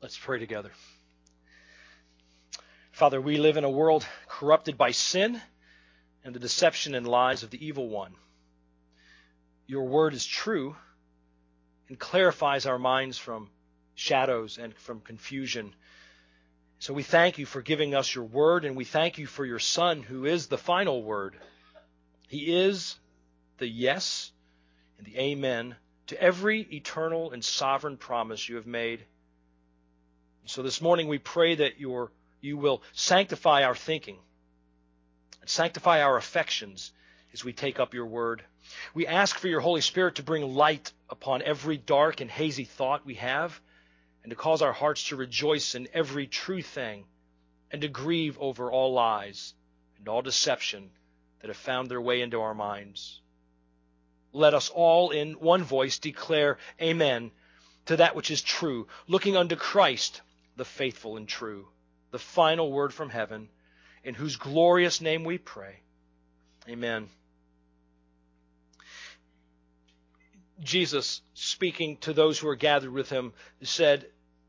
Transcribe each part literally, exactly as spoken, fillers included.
Let's pray together. Father, we live in a world corrupted by sin and the deception and lies of the evil one. Your word is true and clarifies our minds from shadows and from confusion. So we thank you for giving us your word, and we thank you for your Son, who is the final word. He is the yes and the amen to every eternal and sovereign promise you have made. So this morning we pray that your, you will sanctify our thinking and sanctify our affections as we take up your word. We ask for your Holy Spirit to bring light upon every dark and hazy thought we have, and to cause our hearts to rejoice in every true thing, and to grieve over all lies and all deception that have found their way into our minds. Let us all in one voice declare amen to that which is true, looking unto Christ, the faithful and true, the final word from heaven, in whose glorious name we pray. Amen. Jesus, speaking to those who were gathered with him, said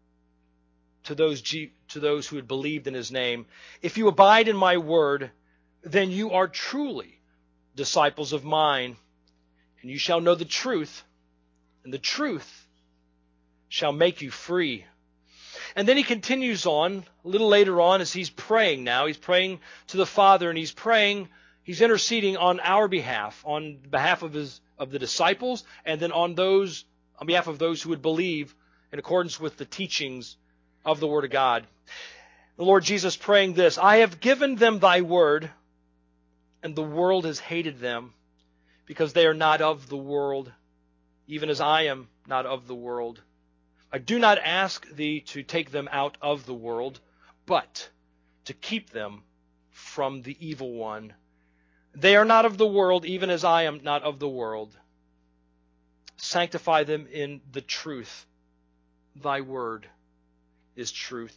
to those, to those who had believed in his name, "If you abide in my word, then you are truly disciples of mine, and you shall know the truth, and the truth shall make you free." And then he continues on, a little later on, as he's praying now. He's praying to the Father, and he's praying, he's interceding on our behalf, on behalf of his of the disciples, and then on those on behalf of those who would believe in accordance with the teachings of the Word of God. The Lord Jesus praying this, "I have given them thy word, and the world has hated them, because they are not of the world, even as I am not of the world. I do not ask thee to take them out of the world, but to keep them from the evil one. They are not of the world, even as I am not of the world. Sanctify them in the truth. Thy word is truth."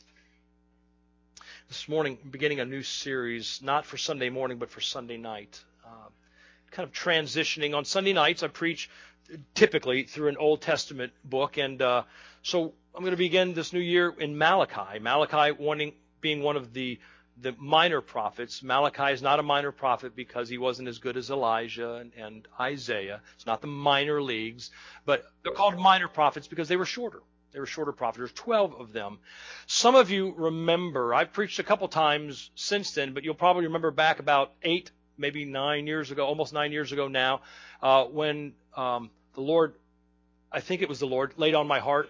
This morning, I'm beginning a new series, not for Sunday morning, but for Sunday night. Uh, kind of transitioning. On Sunday nights, I preach typically through an Old Testament book, and uh, so I'm going to begin this new year in Malachi. Malachi wanting, being one of the, the minor prophets. Malachi is not a minor prophet because he wasn't as good as Elijah and, and Isaiah. It's not the minor leagues, but they're called minor prophets because they were shorter. They were shorter prophets. There's twelve of them. Some of you remember, I've preached a couple times since then, but you'll probably remember back about eight, maybe nine years ago, almost nine years ago now, uh, when um, the Lord, I think it was the Lord, laid on my heart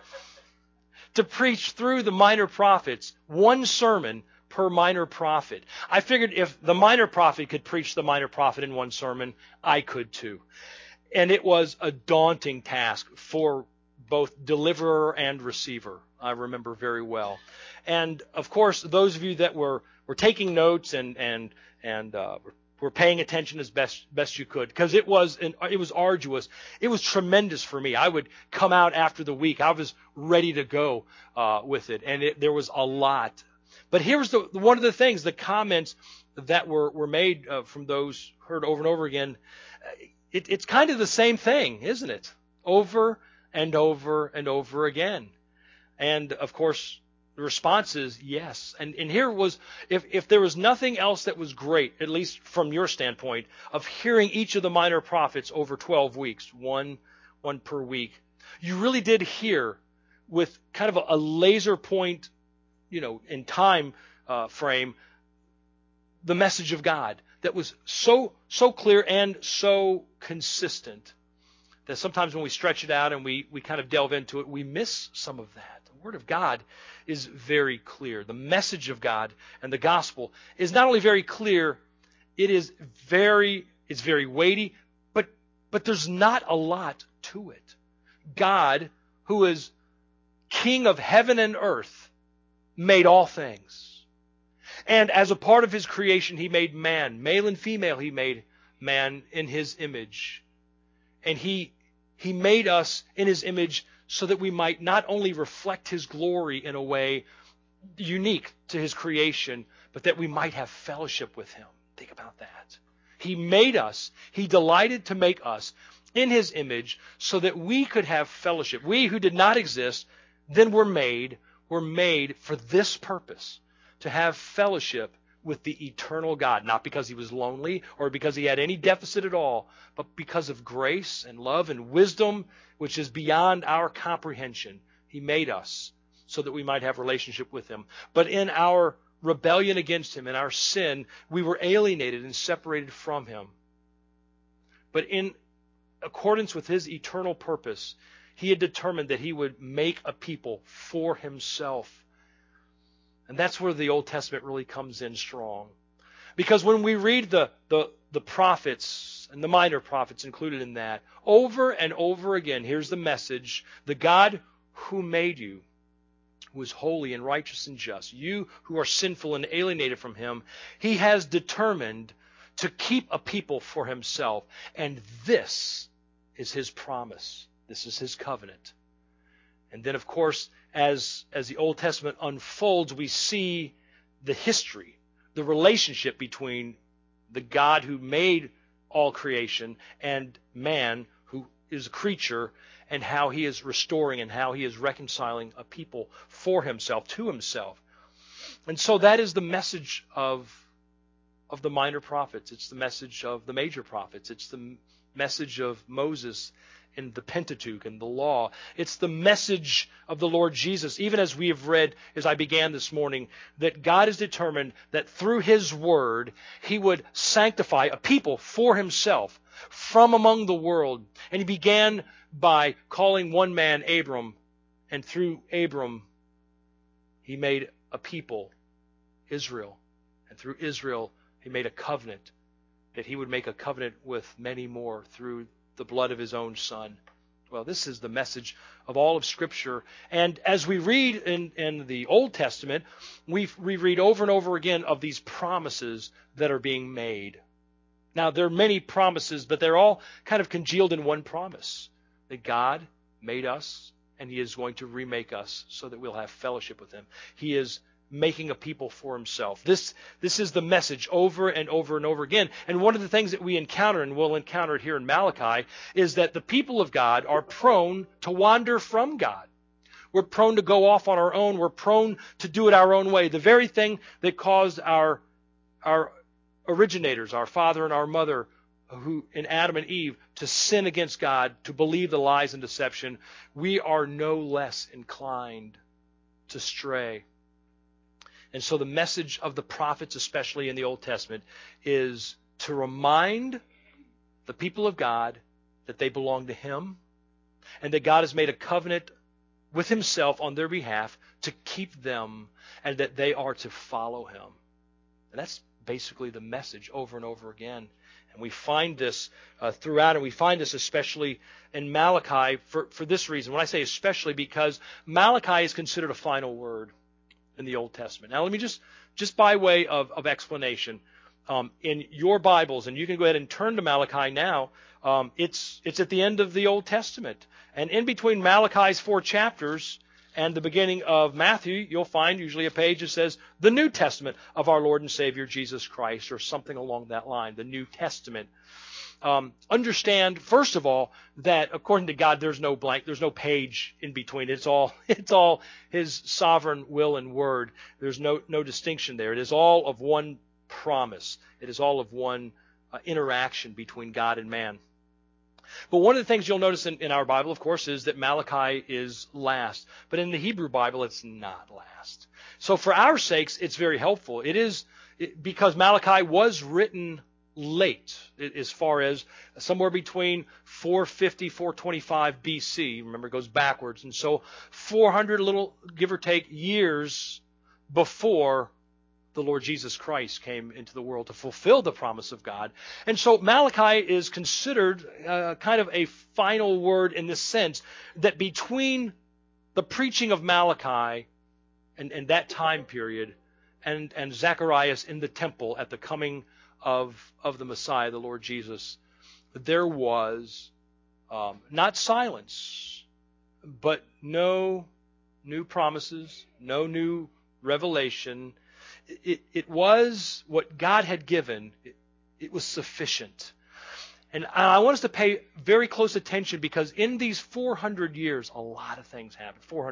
to preach through the minor prophets, one sermon per minor prophet. I figured if the minor prophet could preach the minor prophet in one sermon, I could too. And it was a daunting task for both deliverer and receiver. I remember very well. And of course, those of you that were, were taking notes and and and uh, were paying attention as best best you could, because it was an, it was arduous. It was tremendous for me. I would come out after the week. I was ready to go uh, with it, and it, there was a lot. But here's the one of the things, the comments that were were made uh, from those heard over and over again. It, it's kind of the same thing, isn't it? Over and over and over again. And of course, the response is yes. And, and here was, if, if there was nothing else that was great, at least from your standpoint, of hearing each of the minor prophets over twelve weeks, one, one per week, you really did hear with kind of a, a laser point, you know, in time uh, frame, the message of God that was so, so clear and so consistent that sometimes when we stretch it out and we, we kind of delve into it, we miss some of that. The Word of God is very clear. The message of God and the gospel is not only very clear, it is very, it's very weighty, but, but there's not a lot to it. God, who is King of heaven and earth, made all things. And as a part of his creation, he made man. Male and female, he made man in his image. And he He made us in his image so that we might not only reflect his glory in a way unique to his creation, but that we might have fellowship with him. Think about that. He made us. He delighted to make us in his image so that we could have fellowship. We who did not exist then were made. were made for this purpose, to have fellowship with the eternal God, not because he was lonely or because he had any deficit at all, but because of grace and love and wisdom, which is beyond our comprehension. He made us so that we might have relationship with him. But in our rebellion against him, in our sin, we were alienated and separated from him. But in accordance with his eternal purpose, he had determined that he would make a people for himself. And that's where the Old Testament really comes in strong. Because when we read the, the, the prophets and the minor prophets included in that, over and over again, here's the message: the God who made you, who is holy and righteous and just, you who are sinful and alienated from him, he has determined to keep a people for himself. And this is his promise. This is his covenant. And then, of course, as, as the Old Testament unfolds, we see the history, the relationship between the God who made all creation and man, who is a creature, and how he is restoring and how he is reconciling a people for himself, to himself. And so that is the message of, of the minor prophets. It's the message of the major prophets. It's the message of Moses in the Pentateuch and the law. It's the message of the Lord Jesus, even as we have read, as I began this morning, that God has determined that through his word, he would sanctify a people for himself from among the world. And he began by calling one man Abram, and through Abram, he made a people, Israel. And through Israel, he made a covenant, that he would make a covenant with many more through the blood of his own Son. Well, this is the message of all of Scripture. And as we read in, in the Old Testament, we we read over and over again of these promises that are being made. Now, there are many promises, but they're all kind of congealed in one promise: that God made us, and he is going to remake us so that we'll have fellowship with him. He is making a people for himself. This, this is the message over and over and over again. And one of the things that we encounter, and we'll encounter it here in Malachi, is that the people of God are prone to wander from God. We're prone to go off on our own. We're prone to do it our own way. The very thing that caused our, our originators, our father and our mother, who in Adam and Eve, to sin against God, to believe the lies and deception, we are no less inclined to stray. And so the message of the prophets, especially in the Old Testament, is to remind the people of God that they belong to him, and that God has made a covenant with himself on their behalf to keep them, and that they are to follow him. And that's basically the message over and over again. And we find this uh, throughout, and we find this especially in Malachi for, for this reason. When I say especially, because Malachi is considered a final word in the Old Testament. Now, let me just, just by way of, of explanation, um, in your Bibles, and you can go ahead and turn to Malachi now, um, it's, it's at the end of the Old Testament. And in between Malachi's four chapters and the beginning of Matthew, you'll find usually a page that says the New Testament of our Lord and Savior Jesus Christ, or something along that line, the New Testament. Um, understand, first of all, that according to God, there's no blank, there's no page in between. It's all, it's all his sovereign will and word. There's no, no distinction there. It is all of one promise. It is all of one uh, interaction between God and man. But one of the things you'll notice in, in our Bible, of course, is that Malachi is last. But in the Hebrew Bible, it's not last. So for our sakes, it's very helpful. It is it, because Malachi was written late, as far as somewhere between four fifty, four twenty-five B C. Remember, it goes backwards. And so four hundred, a little give or take, years before the Lord Jesus Christ came into the world to fulfill the promise of God. And so Malachi is considered uh, kind of a final word in the sense that between the preaching of Malachi and, and that time period and, and Zacharias in the temple at the coming of, of the Messiah, the Lord Jesus, there was um, not silence, but no new promises, no new revelation. It, it was what God had given. It, it was sufficient. And I want us to pay very close attention, because in these four hundred years, a lot of things happened. four hundred,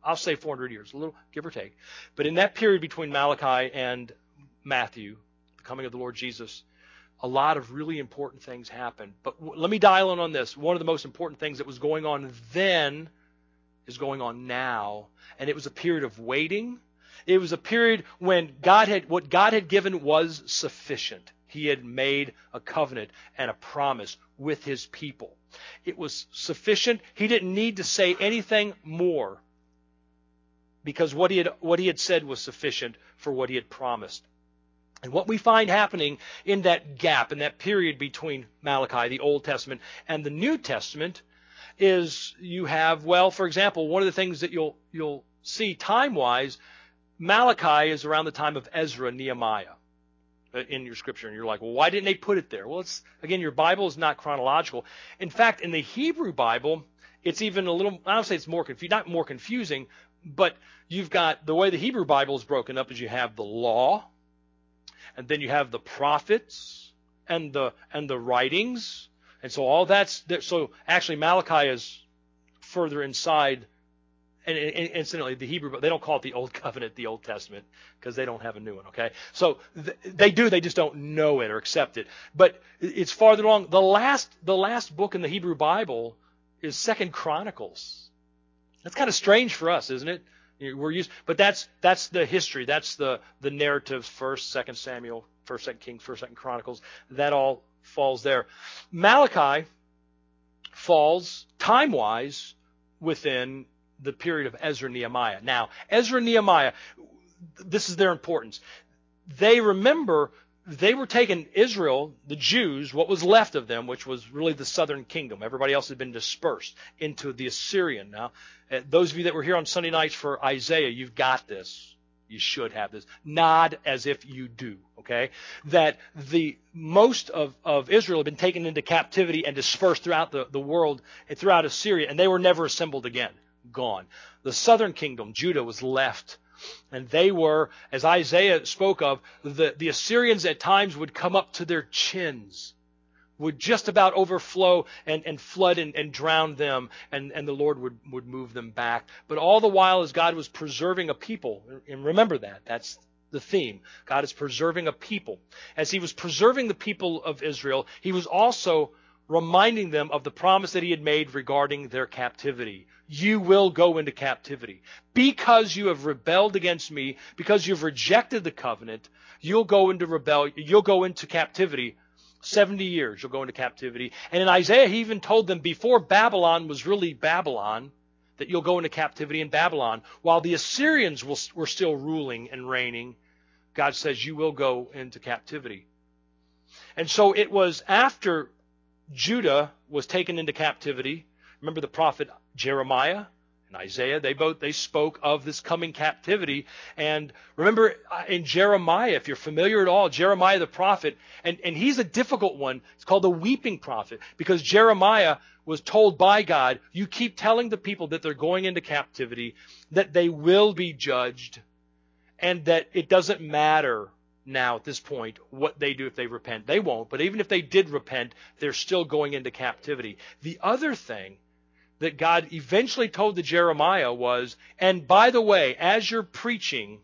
I'll say four hundred years, a little give or take. But in that period between Malachi and Matthew, the coming of the Lord Jesus, a lot of really important things happened. But w- let me dial in on this. One of the most important things that was going on then is going on now. And it was a period of waiting. It was a period when God had, what God had given was sufficient. He had made a covenant and a promise with his people. It was sufficient. He didn't need to say anything more because what he had, what he had said was sufficient for what he had promised. And what we find happening in that gap, in that period between Malachi, the Old Testament, and the New Testament, is you have, well, for example, one of the things that you'll you'll see time-wise, Malachi is around the time of Ezra and Nehemiah in your scripture. And you're like, well, why didn't they put it there? Well, it's again, your Bible is not chronological. In fact, in the Hebrew Bible, it's even a little, I don't say it's more confusing, not more confusing, but you've got, the way the Hebrew Bible is broken up is you have the law, and then you have the prophets and the and the writings. And so all that's there. So actually Malachi is further inside. And, and incidentally, the Hebrew, they don't call it the Old Covenant, the Old Testament, because they don't have a new one, okay? So th- they do, they just don't know it or accept it. But it's farther along. The last the last book in the Hebrew Bible is Second Chronicles. That's kind of strange for us, isn't it? We're used, but that's that's the history. That's the the narratives. First, Second Samuel, First, Second Kings, First, Second Chronicles. That all falls there. Malachi falls time-wise within the period of Ezra and Nehemiah. Now, Ezra and Nehemiah, this is their importance. They remember they were taking Israel, the Jews, what was left of them, which was really the southern kingdom. Everybody else had been dispersed into the Assyrian. Now, uh, those of you that were here on Sunday nights for Isaiah, you've got this. You should have this. Nod as if you do, okay? That the most of, of Israel had been taken into captivity and dispersed throughout the, the world and throughout Assyria, and they were never assembled again. Gone. The southern kingdom, Judah, was left. And they were, as Isaiah spoke of, the, the Assyrians at times would come up to their chins, would just about overflow and, and flood and, and drown them, and, and the Lord would, would move them back. But all the while as God was preserving a people, and remember that, that's the theme. God is preserving a people. As he was preserving the people of Israel, he was also reminding them of the promise that he had made regarding their captivity. You will go into captivity. Because you have rebelled against me, because you've rejected the covenant, you'll go into rebellion, you'll go into captivity. seventy years you'll go into captivity. And in Isaiah, he even told them before Babylon was really Babylon, that you'll go into captivity in Babylon. While the Assyrians will, were still ruling and reigning, God says you will go into captivity. And so it was after Judah was taken into captivity. Remember the prophet Jeremiah and Isaiah, they both they spoke of this coming captivity. And remember in Jeremiah, if you're familiar at all, Jeremiah the prophet, and, and he's a difficult one. It's called the weeping prophet, because Jeremiah was told by God, you keep telling the people that they're going into captivity, that they will be judged, and that it doesn't matter now at this point what they do if they repent. They won't, but even if they did repent, they're still going into captivity. The other thing that God eventually told to Jeremiah was, and by the way, as you're preaching,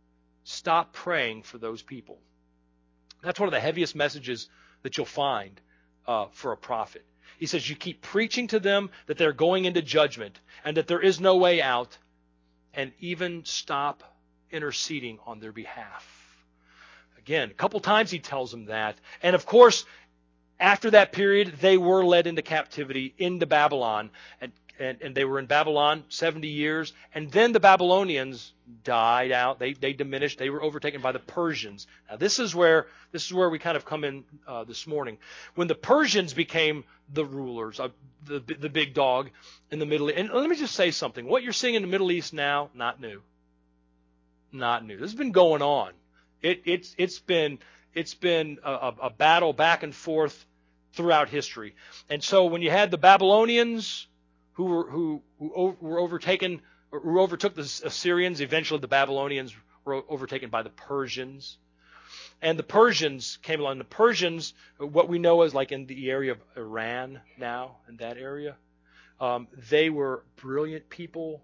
stop praying for those people. That's one of the heaviest messages that you'll find uh, for a prophet. He says you keep preaching to them that they're going into judgment and that there is no way out, and even stop interceding on their behalf. Again, a couple times he tells them that. And of course, after that period, they were led into captivity into Babylon. And, and, and they were in Babylon seventy years. And then the Babylonians died out. They, they diminished. They were overtaken by the Persians. Now this is where, this is where we kind of come in uh, this morning. When the Persians became the rulers, uh, the, the big dog in the Middle East. And let me just say something. What you're seeing in the Middle East now, not new. Not new. This has been going on. It, it's it's been it's been a, a battle back and forth throughout history. And so when you had the Babylonians who were who, who were overtaken, or who overtook the Assyrians, eventually the Babylonians were overtaken by the Persians. And the Persians came along. The Persians, what we know as like in the area of Iran now, in that area, um, they were brilliant people.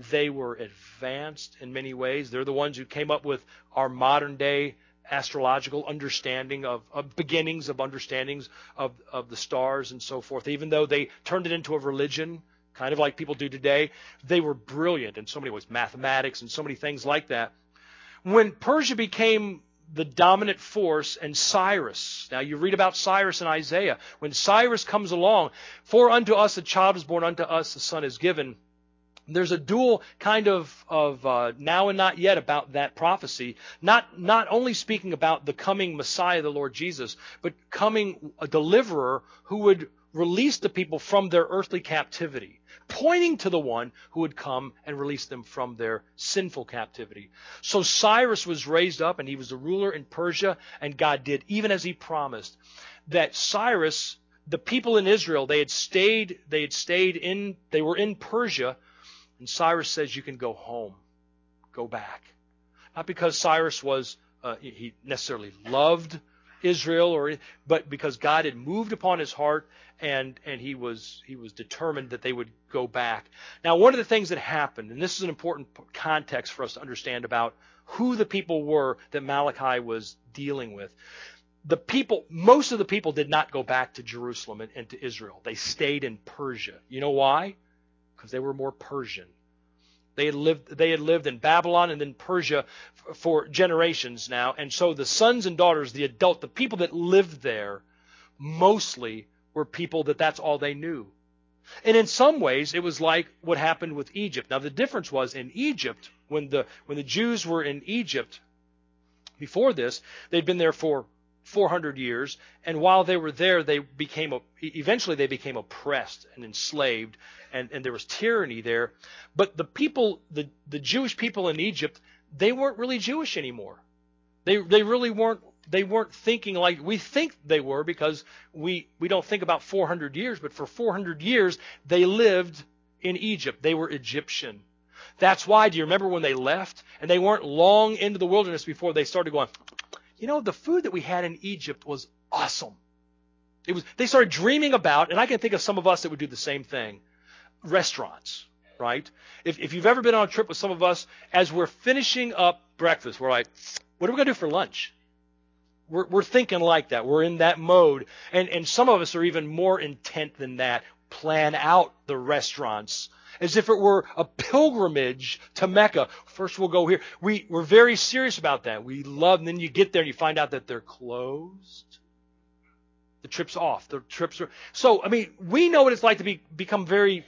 They were advanced in many ways. They're the ones who came up with our modern day astrological understanding of, of beginnings of understandings of, of the stars and so forth. Even though they turned it into a religion, kind of like people do today, they were brilliant in so many ways, mathematics and so many things like that. When Persia became the dominant force, and Cyrus, now you read about Cyrus in Isaiah, when Cyrus comes along, for unto us a child is born, unto us a son is given. There's a dual kind of, of uh, now and not yet about that prophecy, not, not only speaking about the coming Messiah, the Lord Jesus, but coming a deliverer who would release the people from their earthly captivity, pointing to the one who would come and release them from their sinful captivity. So Cyrus was raised up, and he was a ruler in Persia, and God did, even as he promised, that Cyrus, the people in Israel, they had stayed, they had stayed in, they were in Persia, and Cyrus says, you can go home, go back. Not because Cyrus was, uh, he necessarily loved Israel, or but because God had moved upon his heart, and and he was he was determined that they would go back. Now, one of the things that happened, and this is an important context for us to understand about who the people were that Malachi was dealing with. The people, most of the people did not go back to Jerusalem and, and to Israel. They stayed in Persia. You know why? Because they were more Persian. They had lived they had lived in Babylon and then Persia for generations now. And so the sons and daughters, the adult, the people that lived there, mostly were people that that's all they knew. And in some ways, it was like what happened with Egypt. Now, the difference was in Egypt, when the when the Jews were in Egypt before this, they'd been there for four hundred years, and while they were there, they became eventually they became oppressed and enslaved, and, and there was tyranny there. But the people, the, the Jewish people in Egypt, they weren't really Jewish anymore. They they really weren't they weren't thinking like we think they were, because we we don't think about four hundred years, but for four hundred years they lived in Egypt. They were Egyptian. That's why, do you remember when they left and they weren't long into the wilderness before they started going, you know, the food that we had in Egypt was awesome. It was. They started dreaming about, and I can think of some of us that would do the same thing, restaurants, right? If, if you've ever been on a trip with some of us, as we're finishing up breakfast, we're like, what are we going to do for lunch? We're, we're thinking like that. We're in that mode. And, and some of us are even more intent than that. Plan out the restaurants as if it were a pilgrimage to Mecca. First we'll go here. We, we're very serious about that. We love, and then you get there and you find out that they're closed. The trip's off. The trips are... So, I mean, we know what it's like to be become very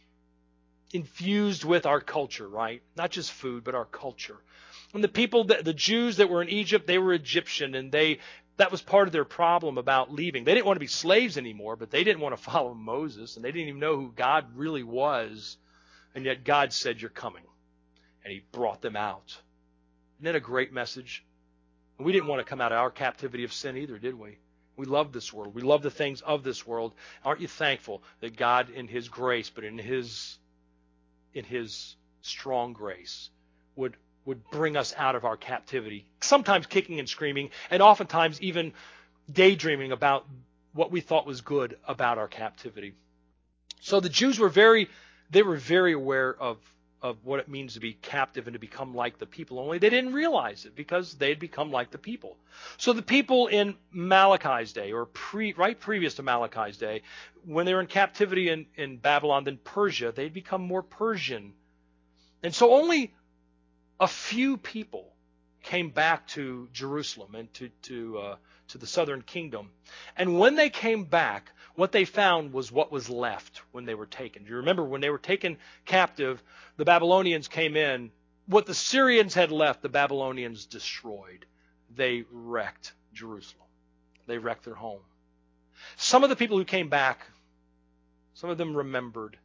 infused with our culture, right? Not just food, but our culture. And the people, that, the Jews that were in Egypt, they were Egyptian, and they that was part of their problem about leaving. They didn't want to be slaves anymore, but they didn't want to follow Moses, and they didn't even know who God really was. And yet God said, you're coming. And he brought them out. Isn't that a great message? And we didn't want to come out of our captivity of sin either, did we? We love this world. We love the things of this world. Aren't you thankful that God, in his grace, but in his in his strong grace, would would bring us out of our captivity, sometimes kicking and screaming, and oftentimes even daydreaming about what we thought was good about our captivity. So the Jews were very, they were very aware of, of what it means to be captive and to become like the people, only they didn't realize it because they had become like the people. So the people in Malachi's day, or pre, right previous to Malachi's day, when they were in captivity in, in Babylon, then Persia, they'd become more Persian. And so only a few people came back to Jerusalem and to to uh, to the southern kingdom. And when they came back, what they found was what was left when they were taken. Do you remember when they were taken captive, the Babylonians came in. What the Syrians had left, the Babylonians destroyed. They wrecked Jerusalem. They wrecked their home. Some of the people who came back, some of them remembered.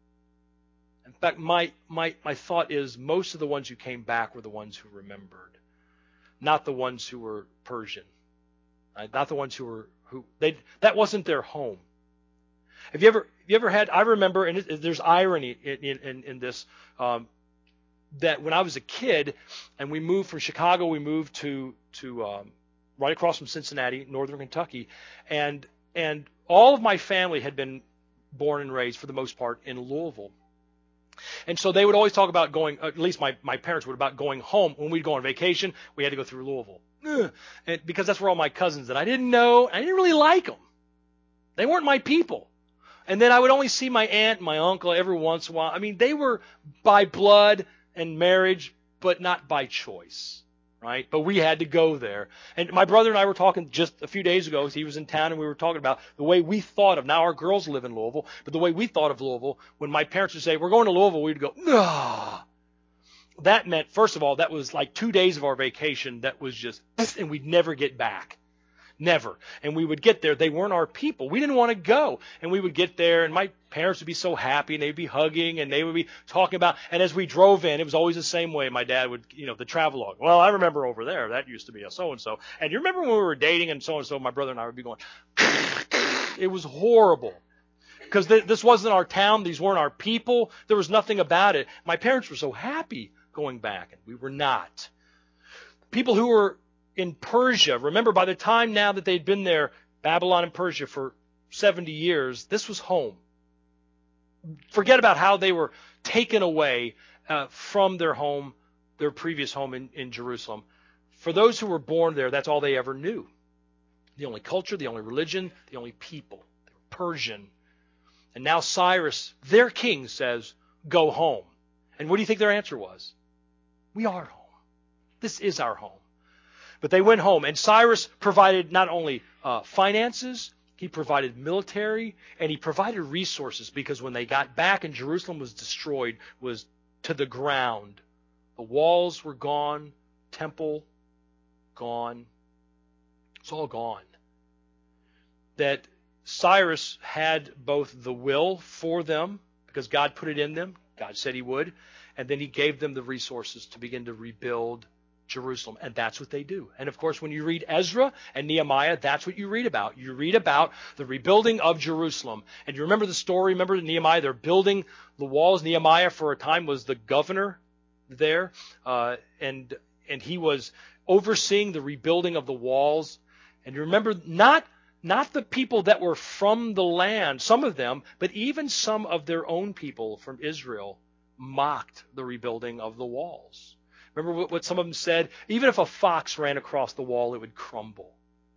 In fact, my, my, my thought is most of the ones who came back were the ones who remembered, not the ones who were Persian, right? Not the ones who were who they that wasn't their home. Have you ever have you ever had? I remember, and it, there's irony in in, in this, um, that when I was a kid and we moved from Chicago, we moved to to um, right across from Cincinnati, northern Kentucky, and and all of my family had been born and raised for the most part in Louisville. And so they would always talk about going, at least my, my parents would, about going home. When we'd go on vacation, we had to go through Louisville. Ugh. And because that's where all my cousins that I didn't know, I didn't really like them. They weren't my people. And then I would only see my aunt and my uncle every once in a while. I mean, they were by blood and marriage, but not by choice, right? But we had to go there. And my brother and I were talking just a few days ago. He was in town, and we were talking about the way we thought of, now our girls live in Louisville, but the way we thought of Louisville, when my parents would say, we're going to Louisville, we'd go, nah. That meant, first of all, that was like two days of our vacation that was just, and we'd never get back. Never. And we would get there. They weren't our people. We didn't want to go. And we would get there, and my parents would be so happy, and they'd be hugging, and they would be talking about, and as we drove in, it was always the same way. My dad would, you know, the travelogue. Well, I remember over there, that used to be a so-and-so. And you remember when we were dating and so-and-so, my brother and I would be going, it was horrible. Because th- this wasn't our town. These weren't our people. There was nothing about it. My parents were so happy going back, and we were not. People who were in Persia, remember, by the time now that they'd been there, Babylon and Persia, for seventy years, this was home. Forget about how they were taken away uh, from their home, their previous home in, in Jerusalem. For those who were born there, that's all they ever knew. The only culture, the only religion, the only people. They were Persian. And now Cyrus, their king, says, go home. And what do you think their answer was? We are home. This is our home. But they went home, and Cyrus provided not only uh, finances, he provided military, and he provided resources, because when they got back and Jerusalem was destroyed, was to the ground. The walls were gone, temple gone. It's all gone. That Cyrus had both the will for them, because God put it in them, God said he would, and then he gave them the resources to begin to rebuild Jerusalem. And that's what they do. And of course, when you read Ezra and Nehemiah, that's what you read about. You read about the rebuilding of Jerusalem. And you remember the story, remember Nehemiah, they're building the walls. Nehemiah for a time was the governor there, uh, and and he was overseeing the rebuilding of the walls. And you remember, not not the people that were from the land, some of them, but even some of their own people from Israel mocked the rebuilding of the walls. Remember what, what some of them said? Even if a fox ran across the wall, it would crumble.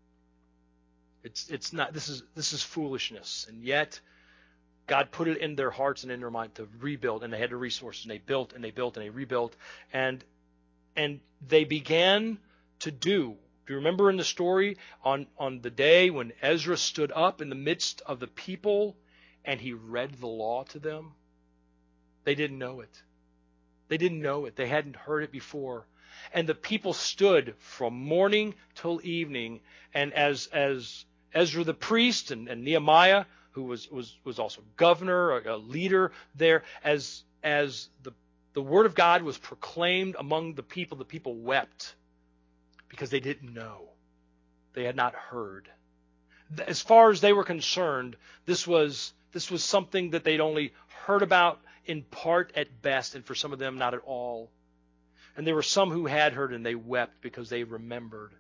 It's it's not. This is this is foolishness, and yet God put it in their hearts and in their mind to rebuild, and they had the resources, and they built and they built and they rebuilt, and and they began to do. Do you remember in the story on on the day when Ezra stood up in the midst of the people and he read the law to them? They didn't know it. They didn't know it. They hadn't heard it before. And the people stood from morning till evening. And as as Ezra the priest and, and Nehemiah, who was, was, was also governor, a, a leader there, as as the, the word of God was proclaimed among the people, the people wept because they didn't know. They had not heard. As far as they were concerned, this was this was something that they'd only heard about in part at best, and for some of them not at all. And there were some who had heard and they wept because they remembered.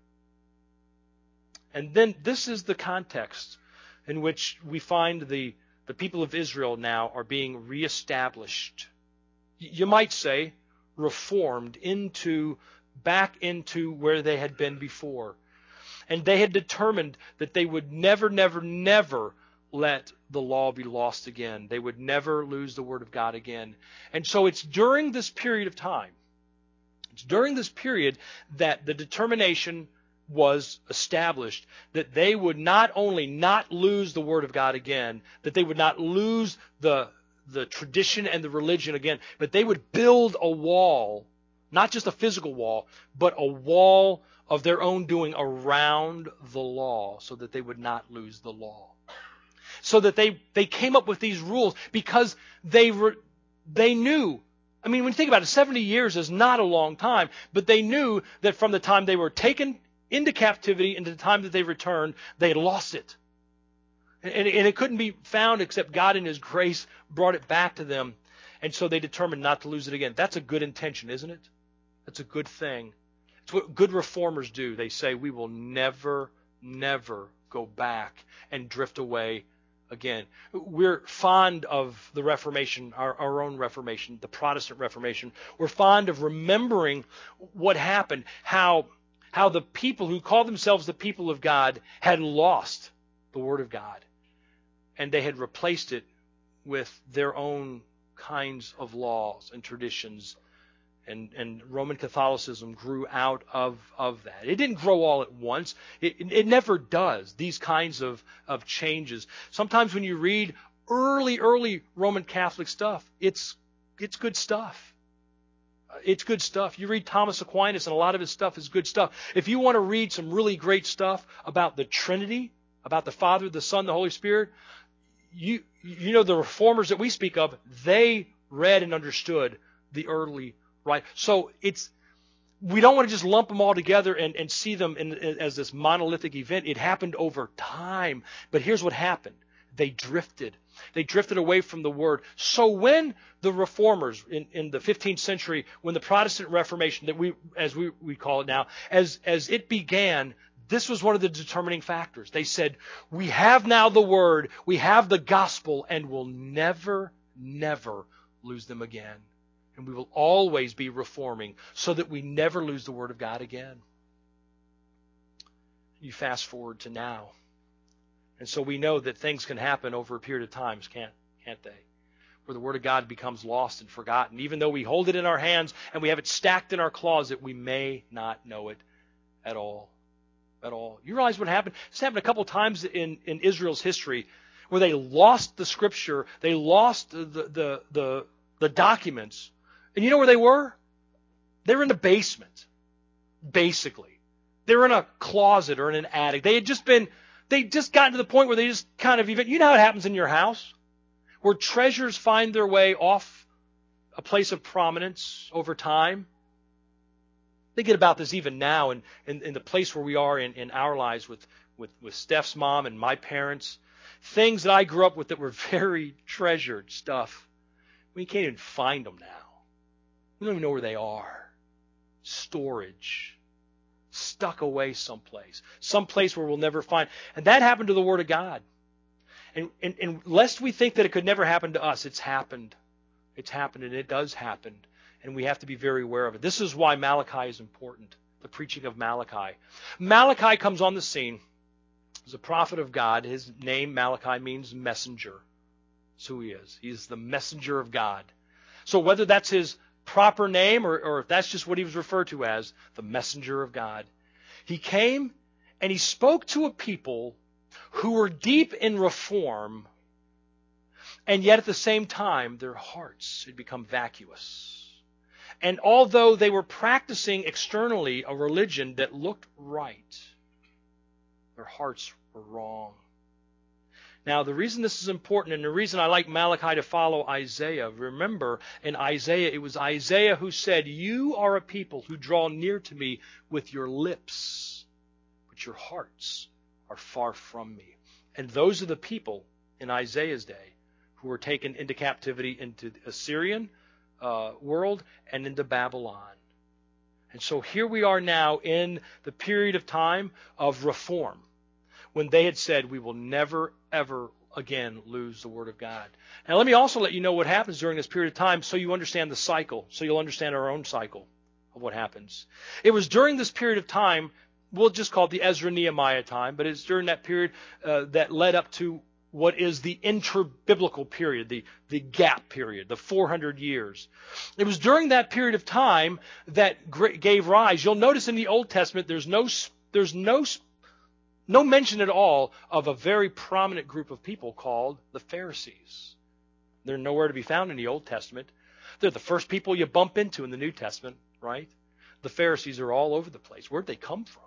And then this is the context in which we find the, the people of Israel now are being reestablished. You might say reformed into back into where they had been before. And they had determined that they would never, never, never let the law be lost again. They would never lose the word of God again. And so it's during this period of time, it's during this period that the determination was established that they would not only not lose the word of God again, that they would not lose the, the tradition and the religion again, but they would build a wall, not just a physical wall, but a wall of their own doing around the law so that they would not lose the law. So that they, they came up with these rules because they were, they knew. I mean, when you think about it, seventy years is not a long time, but they knew that from the time they were taken into captivity into the time that they returned, they had lost it. And, and, and it couldn't be found except God in His grace brought it back to them. And so they determined not to lose it again. That's a good intention, isn't it? That's a good thing. It's what good reformers do. They say, we will never, never go back and drift away again. We're fond of the Reformation, our, our own Reformation, the Protestant Reformation. We're fond of remembering what happened, how, how the people who call themselves the people of God had lost the Word of God, and they had replaced it with their own kinds of laws and traditions. And, and Roman Catholicism grew out of, of that. It didn't grow all at once. It, it never does, these kinds of, of changes. Sometimes when you read early, early Roman Catholic stuff, it's, it's good stuff. It's good stuff. You read Thomas Aquinas, and a lot of his stuff is good stuff. If you want to read some really great stuff about the Trinity, about the Father, the Son, the Holy Spirit, you, you know, the reformers that we speak of, they read and understood the early. Right, so it's we don't want to just lump them all together and, and see them in, as this monolithic event. It happened over time, but here's what happened: they drifted, they drifted away from the Word. So when the reformers in, in the fifteenth century, when the Protestant Reformation, that we as we, we call it now, as as it began, this was one of the determining factors. They said, we have now the Word, we have the gospel, and we'll never, never lose them again. And we will always be reforming so that we never lose the Word of God again. You fast forward to now. And so we know that things can happen over a period of time, can't, can't they? Where the Word of God becomes lost and forgotten. Even though we hold it in our hands and we have it stacked in our closet, we may not know it at all. At all. You realize what happened? This happened a couple times in, in Israel's history where they lost the Scripture. They lost the, the, the, the documents. And you know where they were? They were in the basement, basically. They were in a closet or in an attic. They had just been, they just gotten to the point where they just kind of even, you know how it happens in your house? Where treasures find their way off a place of prominence over time. Thinking about this even now in, in, in the place where we are in, in our lives with, with, with Steph's mom and my parents. Things that I grew up with that were very treasured stuff. We can't even find them now. We don't even know where they are. Storage. Stuck away someplace. Someplace where we'll never find. And that happened to the Word of God. And, and, and lest we think that it could never happen to us, it's happened. It's happened, and it does happen. And we have to be very aware of it. This is why Malachi is important. The preaching of Malachi. Malachi comes on the scene as a prophet of God. His name, Malachi, means messenger. That's who he is. He's the messenger of God. So whether that's his proper name or, or if that's just what he was referred to as, the messenger of God. He came and he spoke to a people who were deep in reform, and yet at the same time their hearts had become vacuous. And although they were practicing externally a religion that looked right, their hearts were wrong. Now, the reason this is important, and the reason I like Malachi to follow Isaiah, remember, in Isaiah, it was Isaiah who said, you are a people who draw near to me with your lips, but your hearts are far from me. And those are the people in Isaiah's day who were taken into captivity into the Assyrian uh, world and into Babylon. And so here we are now in the period of time of reform, when they had said, we will never, ever again lose the Word of God. Now let me also let you know what happens during this period of time so you understand the cycle, so you'll understand our own cycle of what happens. It was during this period of time, we'll just call it the Ezra-Nehemiah time, but it's during that period uh, that led up to what is the inter-biblical period, the, the gap period, the four hundred years. It was during that period of time that gave rise. You'll notice in the Old Testament there's no there's no No mention at all of a very prominent group of people called the Pharisees. They're nowhere to be found in the Old Testament. They're the first people you bump into in the New Testament, right? The Pharisees are all over the place. Where'd they come from?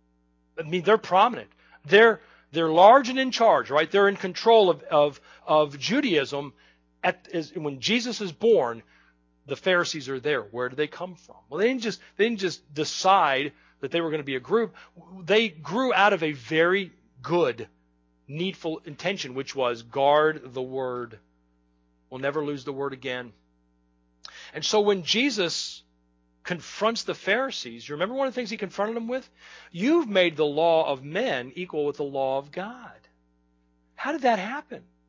I mean, they're prominent. They're they're large and in charge, right? They're in control of of, of Judaism. At is, when Jesus is born, the Pharisees are there. Where do they come from? Well, they didn't just they didn't just decide that they were going to be a group. They grew out of a very good, needful intention, which was guard the Word. We'll never lose the Word again. And so when Jesus confronts the Pharisees, you remember one of the things he confronted them with? You've made the law of men equal with the law of God. How did that happen?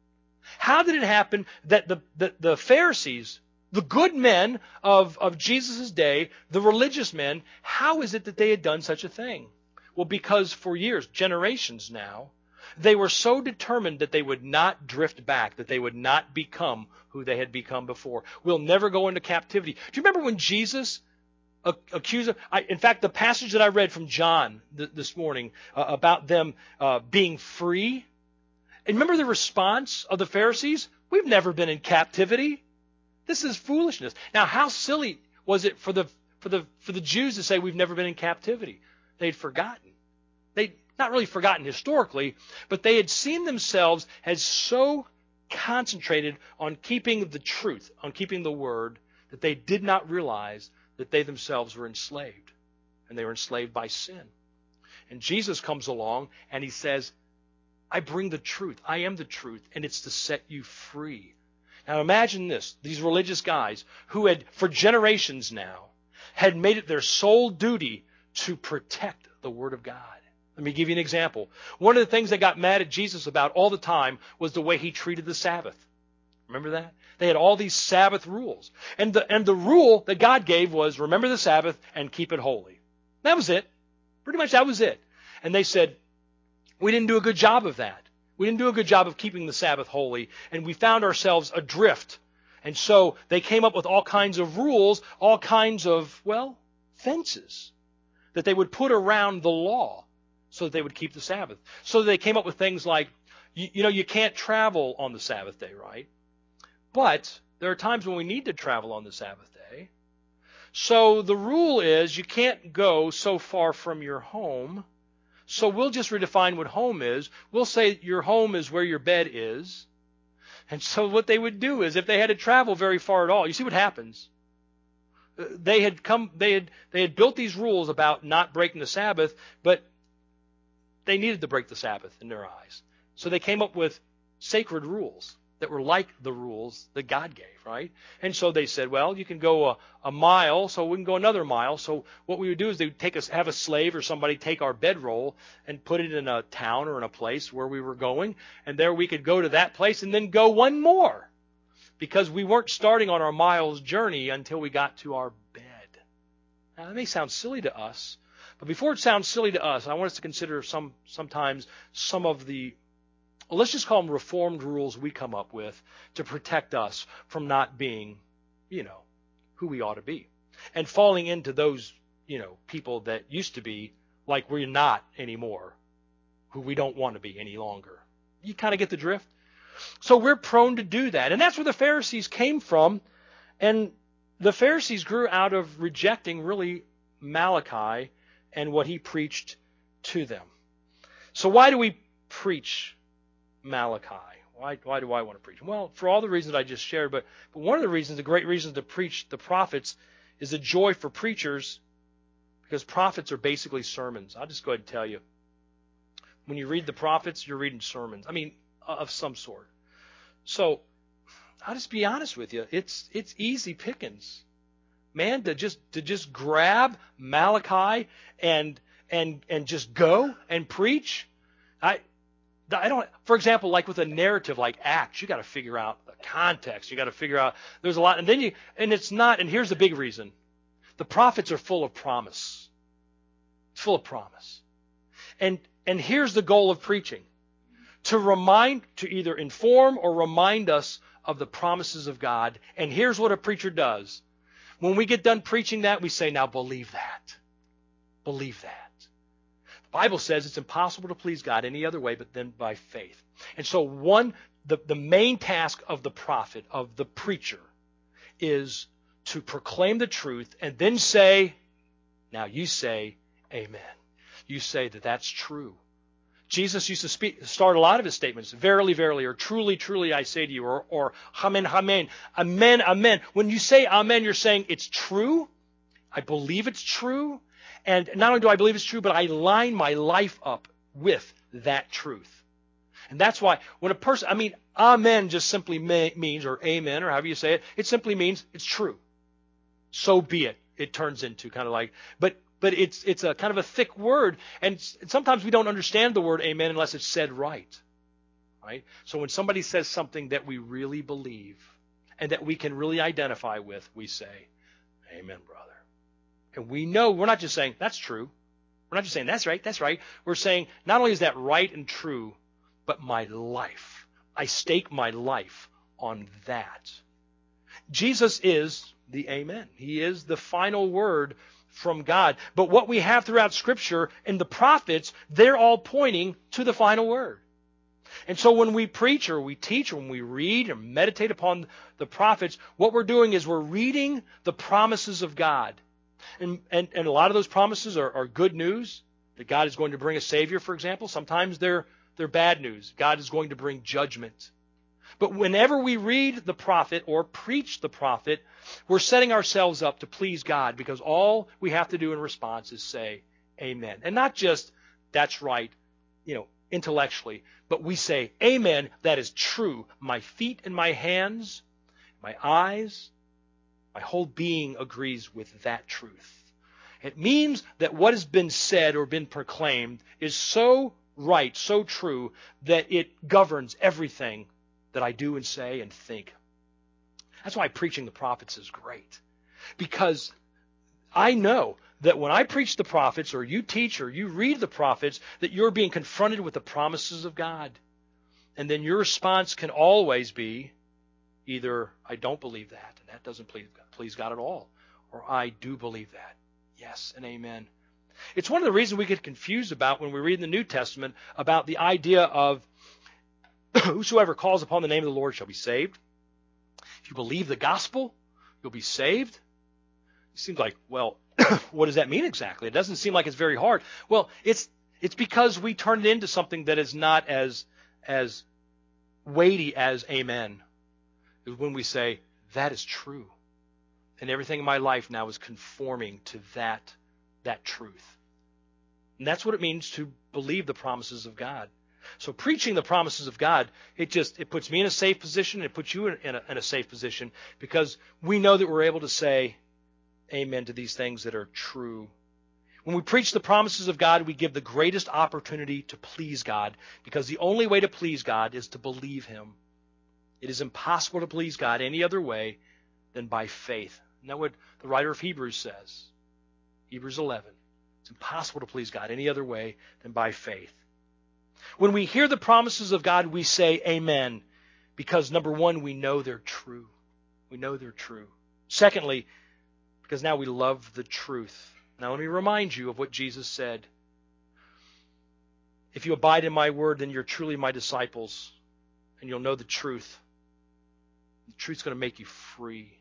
How did it happen that the, the, the Pharisees, the good men of, of Jesus' day, the religious men, how is it that they had done such a thing? Well, because for years, generations now, they were so determined that they would not drift back, that they would not become who they had become before. We'll never go into captivity. Do you remember when Jesus accused them? I, in fact, the passage that I read from John th- this morning uh, about them uh, being free, and remember the response of the Pharisees? We've never been in captivity. This is foolishness. Now, how silly was it for the for the for the Jews to say we've never been in captivity? They'd forgotten. They'd not really forgotten historically, but they had seen themselves as so concentrated on keeping the truth, on keeping the word, that they did not realize that they themselves were enslaved. And they were enslaved by sin. And Jesus comes along and he says, I bring the truth. I am the truth, and it's to set you free. Now imagine this. These religious guys who had, for generations now, had made it their sole duty to protect the Word of God. Let me give you an example. One of the things they got mad at Jesus about all the time was the way he treated the Sabbath. Remember that? They had all these Sabbath rules. And the, and the rule that God gave was remember the Sabbath and keep it holy. That was it. Pretty much that was it. And they said, we didn't do a good job of that. We didn't do a good job of keeping the Sabbath holy, and we found ourselves adrift. And so they came up with all kinds of rules, all kinds of, well, fences that they would put around the law so that they would keep the Sabbath. So they came up with things like, you, you know, you can't travel on the Sabbath day, right? But there are times when we need to travel on the Sabbath day. So the rule is you can't go so far from your home. So we'll just redefine what home is. We'll say your home is where your bed is. And so what they would do is if they had to travel very far at all, you see what happens. They had come, they had, they had built these rules about not breaking the Sabbath, but they needed to break the Sabbath in their eyes. So they came up with sacred rules that were like the rules that God gave, right? And so they said, well, you can go a, a mile, so we can go another mile. So what we would do is they would take us, have a slave or somebody take our bedroll and put it in a town or in a place where we were going, and there we could go to that place and then go one more, because we weren't starting on our miles journey until we got to our bed. Now that may sound silly to us, but before it sounds silly to us, I want us to consider some sometimes some of the, well, let's just call them reformed rules we come up with to protect us from not being, you know, who we ought to be. And falling into those, you know, people that used to be like we're not anymore, who we don't want to be any longer. You kind of get the drift? So we're prone to do that. And that's where the Pharisees came from. And the Pharisees grew out of rejecting really Malachi and what he preached to them. So why do we preach Malachi? Why, why do I want to preach? Well, for all the reasons I just shared, but, but one of the reasons, the great reasons to preach the prophets is a joy for preachers, because prophets are basically sermons. I'll just go ahead and tell you. When you read the prophets, you're reading sermons. I mean, of some sort. So, I'll just be honest with you. It's it's easy pickings. Man, to just to just grab Malachi and and and just go and preach. I I don't, for example, like with a narrative like Acts, you got to figure out the context. You got to figure out, there's a lot. And then you, and it's not, and here's the big reason. The prophets are full of promise. It's full of promise. And, and here's the goal of preaching. To remind, to either inform or remind us of the promises of God. And here's what a preacher does. When we get done preaching that, we say, now believe that. Believe that. The Bible says it's impossible to please God any other way but then by faith. And so one, the, the main task of the prophet, of the preacher, is to proclaim the truth and then say, now you say, amen. You say that that's true. Jesus used to speak, start a lot of his statements, verily, verily, or truly, truly, I say to you, or, or amen, amen, amen, amen. When you say amen, you're saying it's true. I believe it's true. And not only do I believe it's true, but I line my life up with that truth. And that's why when a person, I mean, amen just simply may, means, or amen, or however you say it, it simply means it's true. So be it. It turns into kind of like, but but it's it's a kind of a thick word, and sometimes we don't understand the word amen unless it's said right. right? So when somebody says something that we really believe and that we can really identify with, we say, amen, brother. And we know we're not just saying, that's true. We're not just saying, that's right, that's right. We're saying, not only is that right and true, but my life. I stake my life on that. Jesus is the amen. He is the final word from God. But what we have throughout Scripture and the prophets, they're all pointing to the final word. And so when we preach or we teach or when we read or meditate upon the prophets, what we're doing is we're reading the promises of God. And, and, and a lot of those promises are, are good news, that God is going to bring a Savior, for example. Sometimes they're, they're bad news. God is going to bring judgment. But whenever we read the prophet or preach the prophet, we're setting ourselves up to please God, because all we have to do in response is say, amen. And not just, that's right, you know, intellectually, but we say, amen, that is true. My feet and my hands, my eyes, my whole being agrees with that truth. It means that what has been said or been proclaimed is so right, so true, that it governs everything that I do and say and think. That's why preaching the prophets is great. Because I know that when I preach the prophets, or you teach or you read the prophets, that you're being confronted with the promises of God. And then your response can always be either, I don't believe that, and that doesn't please God, please God at all, or I do believe that. Yes and amen. It's one of the reasons we get confused about when we read in the New Testament about the idea of whosoever calls upon the name of the Lord shall be saved. If you believe the gospel, you'll be saved. It seems like, well, what does that mean exactly? It doesn't seem like it's very hard. Well, it's it's because we turn it into something that is not as as weighty as amen. Is when we say, that is true. And everything in my life now is conforming to that, that truth. And that's what it means to believe the promises of God. So preaching the promises of God, it just it puts me in a safe position. It puts you in, in, a, in a safe position, because we know that we're able to say amen to these things that are true. When we preach the promises of God, we give the greatest opportunity to please God, because the only way to please God is to believe Him. It is impossible to please God any other way than by faith. Isn't that what the writer of Hebrews says? Hebrews eleven. It's impossible to please God any other way than by faith. When we hear the promises of God, we say amen, because number one, we know they're true. We know they're true. Secondly, because now we love the truth. Now let me remind you of what Jesus said. If you abide in my word, then you're truly my disciples, and you'll know the truth. The truth's going to make you free.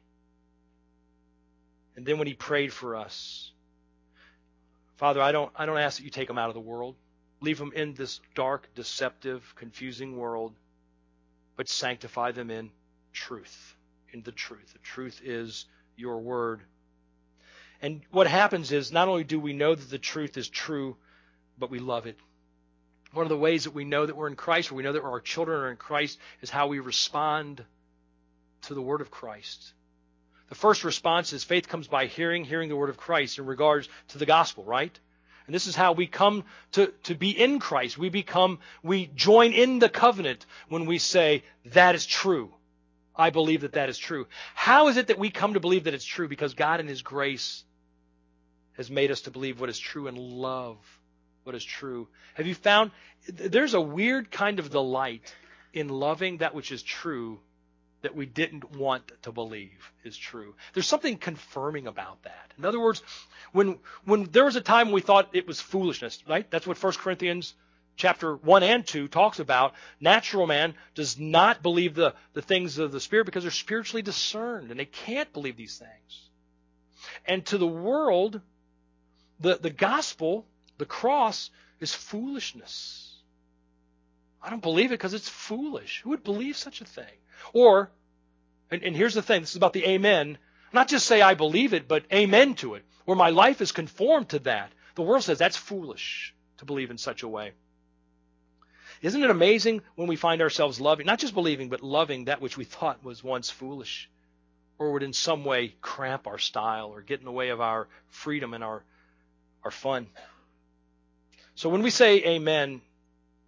And then when he prayed for us, Father, I don't, I don't ask that you take them out of the world. Leave them in this dark, deceptive, confusing world, but sanctify them in truth, in the truth. The truth is your word. And what happens is, not only do we know that the truth is true, but we love it. One of the ways that we know that we're in Christ, or we know that our children are in Christ, is how we respond to the word of Christ. The first response is faith comes by hearing, hearing the word of Christ in regards to the gospel, right? And this is how we come to, to be in Christ. We become, we join in the covenant when we say, that is true. I believe that that is true. How is it that we come to believe that it's true? Because God in His grace has made us to believe what is true and love what is true. Have you found there's a weird kind of delight in loving that which is true that we didn't want to believe is true? There's something confirming about that. In other words, when when there was a time when we thought it was foolishness, right? That's what First Corinthians chapter one and two talks about. Natural man does not believe the, the things of the Spirit because they're spiritually discerned, and they can't believe these things. And to the world, the, the gospel, the cross, is foolishness. I don't believe it because it's foolish. Who would believe such a thing? Or, and, and here's the thing, this is about the amen. Not just say I believe it, but amen to it, where my life is conformed to that. The world says that's foolish to believe in such a way. Isn't it amazing when we find ourselves loving, not just believing, but loving that which we thought was once foolish, or would in some way cramp our style or get in the way of our freedom and our, our fun? So when we say amen,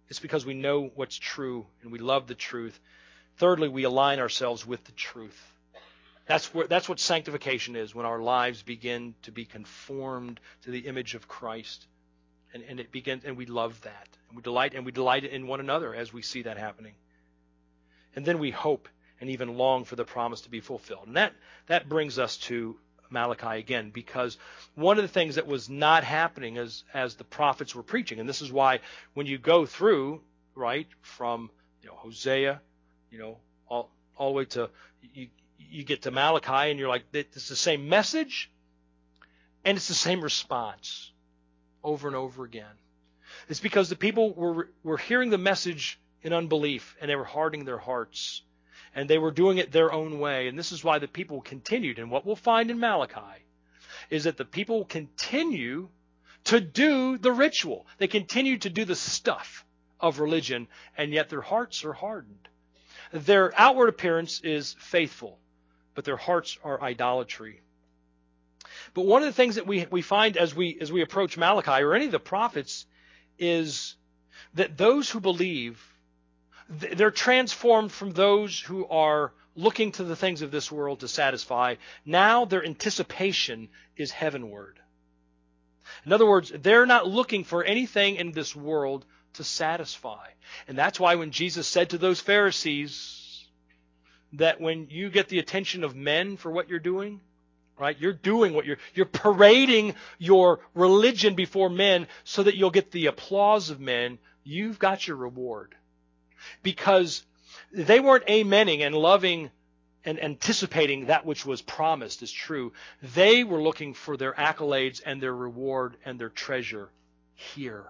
It's because we know what's true and we love the truth. Thirdly, we align ourselves with the truth. That's where that's what sanctification is, when our lives begin to be conformed to the image of Christ. And, and it begins, and we love that. And we delight and we delight in one another as we see that happening. And then we hope and even long for the promise to be fulfilled. And that, that brings us to Malachi again, because one of the things that was not happening as, as the prophets were preaching, and this is why when you go through, right, from you know, Hosea, you know, all, all the way to, you, you get to Malachi and you're like, it's the same message and it's the same response over and over again. It's because the people were, were hearing the message in unbelief and they were hardening their hearts. And they were doing it their own way. And this is why the people continued. And what we'll find in Malachi is that the people continue to do the ritual. They continue to do the stuff of religion, and yet their hearts are hardened. Their outward appearance is faithful, but their hearts are idolatry. But one of the things that we, we find as we as we approach Malachi or any of the prophets is that those who believe, they're transformed from those who are looking to the things of this world to satisfy. Now their anticipation is heavenward. In other words, they're not looking for anything in this world to satisfy. And that's why when Jesus said to those Pharisees that when you get the attention of men for what you're doing, right, you're doing what you're, you're parading your religion before men so that you'll get the applause of men, you've got your reward. Because they weren't amening and loving and anticipating that which was promised as true. They were looking for their accolades and their reward and their treasure here,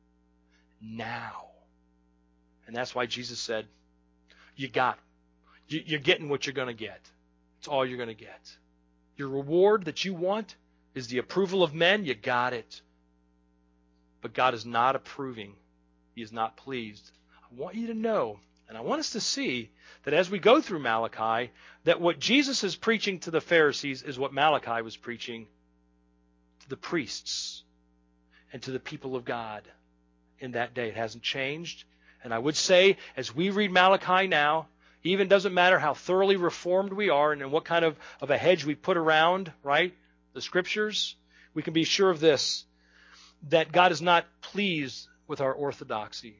now. And that's why Jesus said, you got, you're getting what you're going to get. It's all you're going to get. Your reward that you want is the approval of men. You got it. But God is not approving. He is not pleased. I want you to know, and I want us to see, that as we go through Malachi, that what Jesus is preaching to the Pharisees is what Malachi was preaching to the priests and to the people of God in that day. It hasn't changed. And I would say, as we read Malachi now, even doesn't matter how thoroughly reformed we are and what kind of, of a hedge we put around, right, the Scriptures, we can be sure of this, that God is not pleased with our orthodoxy.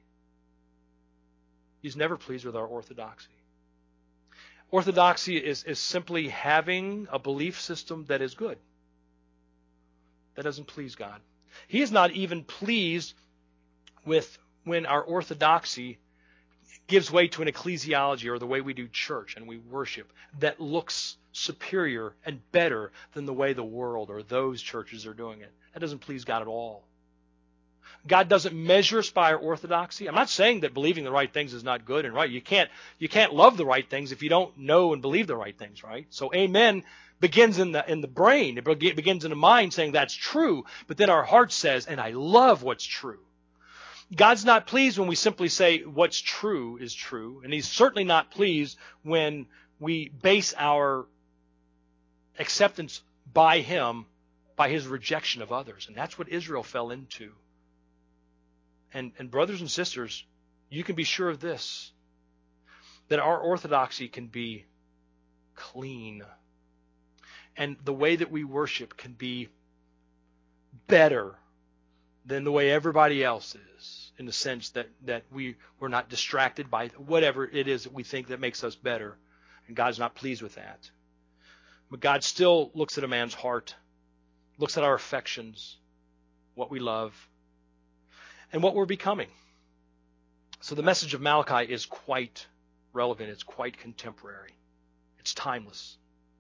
He's never pleased with our orthodoxy. Orthodoxy is, is simply having a belief system that is good. That doesn't please God. He is not even pleased with when our orthodoxy gives way to an ecclesiology, or the way we do church and we worship, that looks superior and better than the way the world or those churches are doing it. That doesn't please God at all. God doesn't measure us by our orthodoxy. I'm not saying that believing the right things is not good and right. You can't, you can't love the right things if you don't know and believe the right things, right? So amen begins in the, in the brain. It begins in the mind saying that's true. But then our heart says, and I love what's true. God's not pleased when we simply say what's true is true. And He's certainly not pleased when we base our acceptance by Him by His rejection of others. And that's what Israel fell into. And, and brothers and sisters, you can be sure of this, that our orthodoxy can be clean. And the way that we worship can be better than the way everybody else is, in the sense that, that we, we're not distracted by whatever it is that we think that makes us better. And God's not pleased with that. But God still looks at a man's heart, looks at our affections, what we love, and what we're becoming. So the message of Malachi is quite relevant. It's quite contemporary. It's timeless.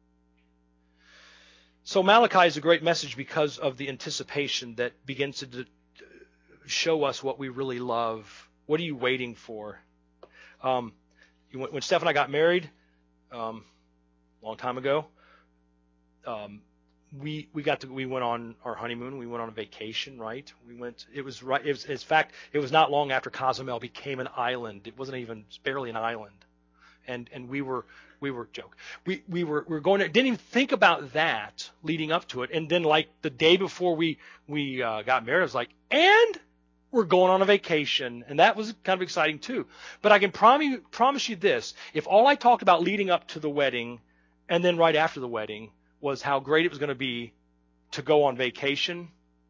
So Malachi is a great message because of the anticipation that begins to de- show us what we really love. What are you waiting for? Um, when Steph and I got married, um, a long time ago, um, we we got to we went on our honeymoon. We went on a vacation, right? We went. It was right. It was, in fact, it was not long after Cozumel became an island. It wasn't even it's barely an island, and and we were we were joke. We we were we were going to didn't even think about that leading up to it, and then like the day before we we uh, got married, I was like, and we're going on a vacation. And that was kind of exciting too. But I can prom- promise you this. If all I talked about leading up to the wedding and then right after the wedding was how great it was going to be to go on vacation,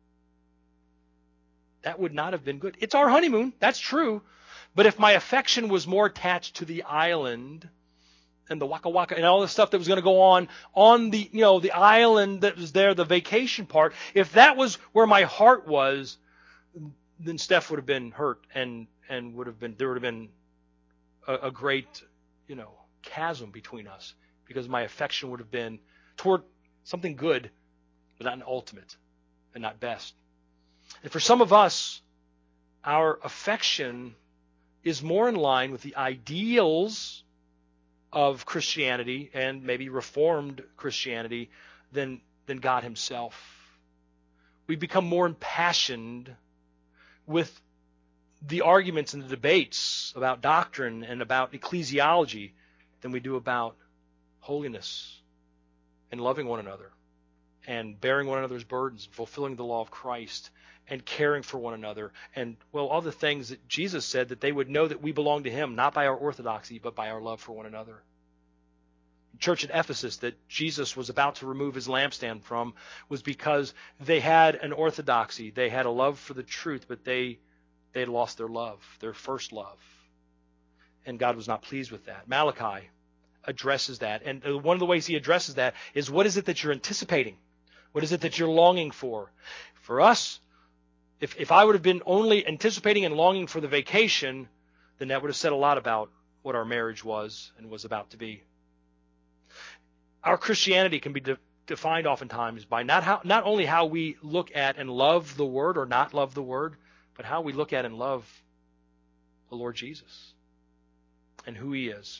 that would not have been good. It's our honeymoon. That's true. But if my affection was more attached to the island and the Waka Waka and all the stuff that was going to go on on the, you know, the island that was there, the vacation part, if that was where my heart was, then Steph would have been hurt and, and would have been, there would have been a, a great, you know, chasm between us because my affection would have been toward something good, but not an ultimate and not best. And for some of us, our affection is more in line with the ideals of Christianity and maybe Reformed Christianity than, than God himself. We become more impassioned with the arguments and the debates about doctrine and about ecclesiology than we do about holiness and loving one another and bearing one another's burdens, fulfilling the law of Christ and caring for one another. And, well, all the things that Jesus said that they would know that we belong to him, not by our orthodoxy, but by our love for one another. The church at Ephesus that Jesus was about to remove his lampstand from was because they had an orthodoxy. They had a love for the truth, but they they had lost their love, their first love. And God was not pleased with that. Malachi addresses that. And one of the ways he addresses that is, what is it that you're anticipating? What is it that you're longing for? For us, if, if I would have been only anticipating and longing for the vacation, then that would have said a lot about what our marriage was and was about to be. Our Christianity can be de- defined oftentimes by not how, not only how we look at and love the Word or not love the Word, but how we look at and love the Lord Jesus and who he is.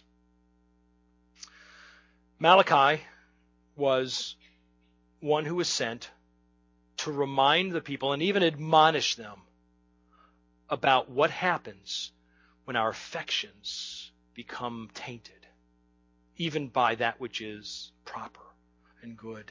Malachi was one who was sent to remind the people and even admonish them about what happens when our affections become tainted, even by that which is proper and good.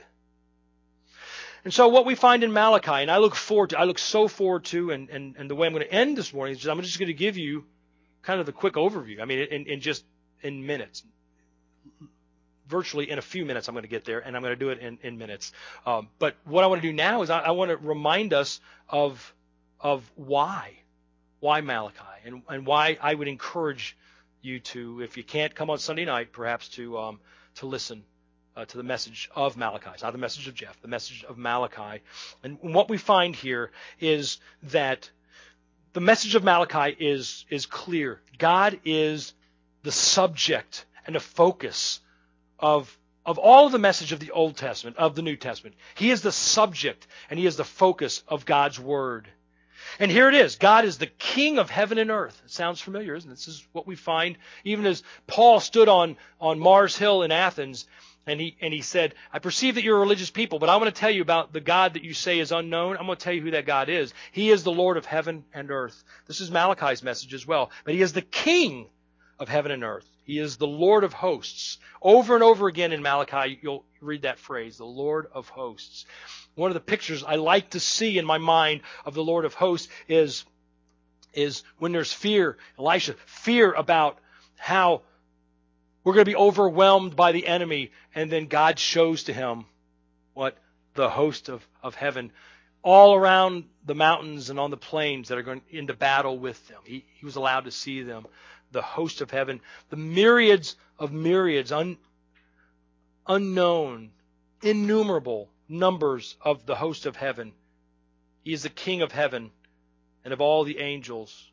And so what we find in Malachi, and I look forward to, I look so forward to, and, and, and the way I'm going to end this morning is just, I'm just going to give you kind of the quick overview. I mean, in, in just in minutes. Virtually in a few minutes I'm going to get there, and I'm going to do it in, in minutes. Um, but what I want to do now is I, I want to remind us of of why, why Malachi, and, and why I would encourage you to, if you can't come on Sunday night, perhaps to um, to listen uh, to the message of Malachi. It's not the message of Jeff, the message of Malachi. And what we find here is that the message of Malachi is is clear. God is the subject and the focus of of all of the message of the Old Testament, of the New Testament. He is the subject and he is the focus of God's Word. And here it is. God is the King of heaven and earth. It sounds familiar, isn't it? This is what we find even as Paul stood on, on Mars Hill in Athens, and he and he said, I perceive that you're a religious people, but I want to tell you about the God that you say is unknown. I'm going to tell you who that God is. He is the Lord of heaven and earth. This is Malachi's message as well. But he is the King of heaven and earth. He is the Lord of hosts. Over and over again in Malachi, you'll read that phrase, the Lord of hosts. One of the pictures I like to see in my mind of the Lord of hosts is, is when there's fear, Elisha, fear about how we're going to be overwhelmed by the enemy, and then God shows to him what the host of, of heaven all around the mountains and on the plains that are going into battle with them. He, he was allowed to see them. The host of heaven, the myriads of myriads, un, unknown, innumerable numbers of the host of heaven. He is the King of heaven and of all the angels,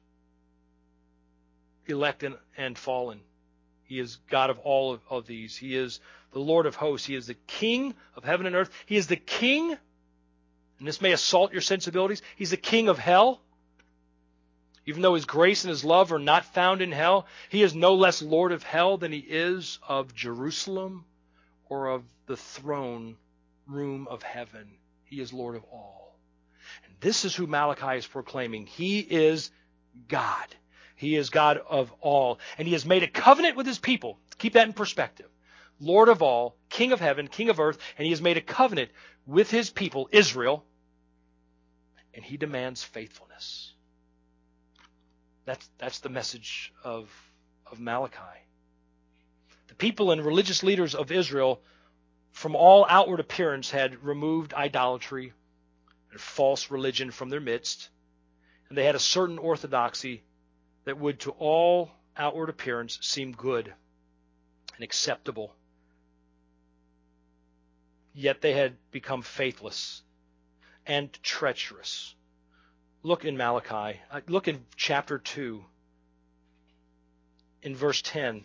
elect and, and fallen. He is God of all of, of these. He is the Lord of hosts. He is the King of heaven and earth. He is the King, and this may assault your sensibilities, he's the King of hell. Even though his grace and his love are not found in hell, he is no less Lord of hell than he is of Jerusalem or of the throne room of heaven. He is Lord of all. And this is who Malachi is proclaiming. He is God. He is God of all. And he has made a covenant with his people. Keep that in perspective. Lord of all, King of heaven, King of earth, and he has made a covenant with his people, Israel, and he demands faithfulness. That's, that's the message of, of Malachi. The people and religious leaders of Israel, from all outward appearance, had removed idolatry and false religion from their midst, and they had a certain orthodoxy that would, to all outward appearance, seem good and acceptable. Yet they had become faithless and treacherous. Look in Malachi. Look in chapter two, in verse ten.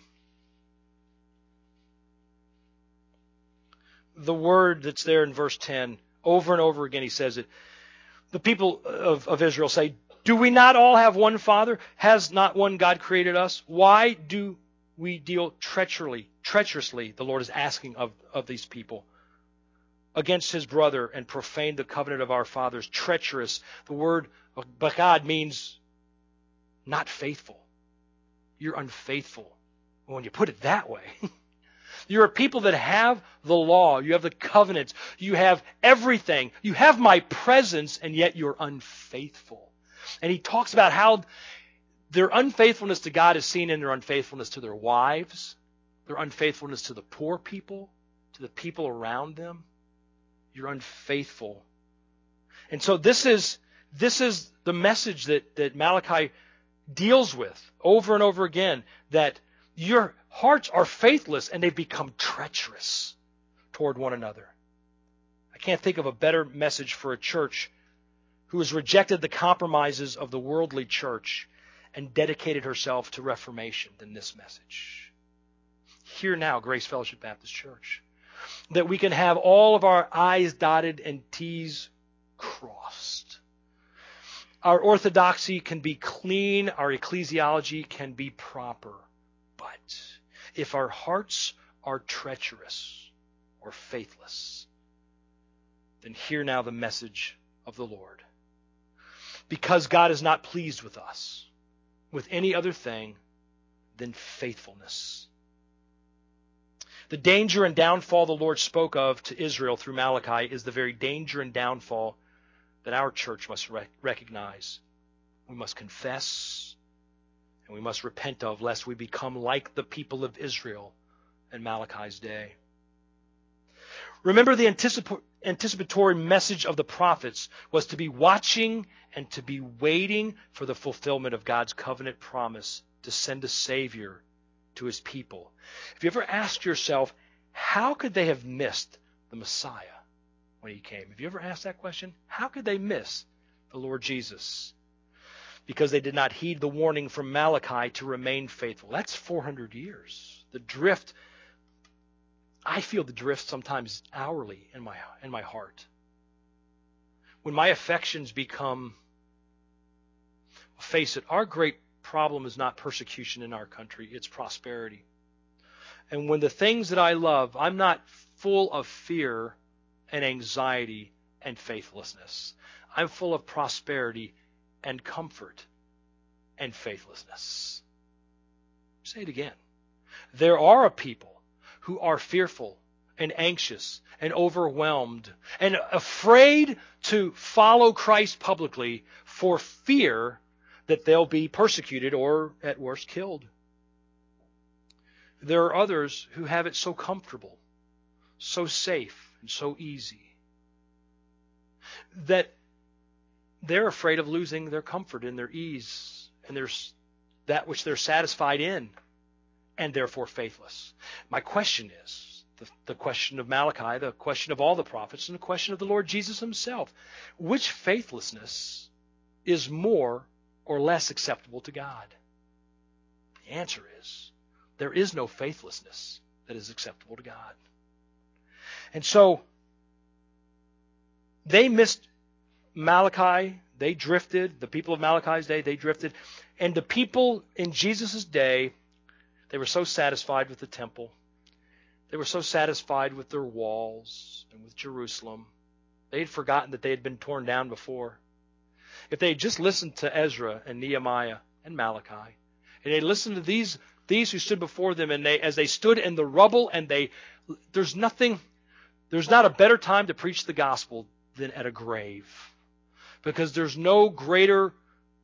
The word that's there in verse ten, over and over again he says it. The people of, of Israel say, do we not all have one Father? Has not one God created us? Why do we deal treacherously, treacherously, the Lord is asking of, of these people, against his brother and profane the covenant of our fathers? Treacherous. The word bagad means not faithful. You're unfaithful. When you put it that way, you're a people that have the law. You have the covenants. You have everything. You have my presence, and yet you're unfaithful. And he talks about how their unfaithfulness to God is seen in their unfaithfulness to their wives, their unfaithfulness to the poor people, to the people around them. You're unfaithful. And so this is this is the message that, that Malachi deals with over and over again, that your hearts are faithless and they've become treacherous toward one another. I can't think of a better message for a church who has rejected the compromises of the worldly church and dedicated herself to reformation than this message. Hear now, Grace Fellowship Baptist Church, that we can have all of our I's dotted and T's crossed. Our orthodoxy can be clean, our ecclesiology can be proper. But if our hearts are treacherous or faithless, then hear now the message of the Lord. Because God is not pleased with us with any other thing than faithfulness. The danger and downfall the Lord spoke of to Israel through Malachi is the very danger and downfall that our church must rec- recognize. We must confess and we must repent of, lest we become like the people of Israel in Malachi's day. Remember, the anticip- anticipatory message of the prophets was to be watching and to be waiting for the fulfillment of God's covenant promise to send a Savior to his people. Have you ever asked yourself, how could they have missed the Messiah when he came? Have you ever asked that question? How could they miss the Lord Jesus? Because they did not heed the warning from Malachi to remain faithful. That's four hundred years. The drift, I feel the drift sometimes hourly in my in my heart. When my affections become, face it, our great problem is not persecution in our country, it's prosperity. And when the things that I love, I'm not full of fear and anxiety and faithlessness. I'm full of prosperity and comfort and faithlessness. Say it again. There are a people who are fearful and anxious and overwhelmed and afraid to follow Christ publicly for fear that they'll be persecuted or, at worst, killed. There are others who have it so comfortable, so safe, and so easy that they're afraid of losing their comfort and their ease and their, that which they're satisfied in, and therefore faithless. My question is, the, the question of Malachi, the question of all the prophets, and the question of the Lord Jesus himself, which faithlessness is more or less acceptable to God? The answer is, there is no faithlessness that is acceptable to God. And so, they missed Malachi, they drifted. The people of Malachi's day, they drifted. And the people in Jesus' day, they were so satisfied with the temple. They were so satisfied with their walls and with Jerusalem. They had forgotten that they had been torn down before. If they had just listened to Ezra and Nehemiah and Malachi, and they listened to these these who stood before them, and they as they stood in the rubble, and they there's nothing, there's not a better time to preach the gospel than at a grave. Because there's no greater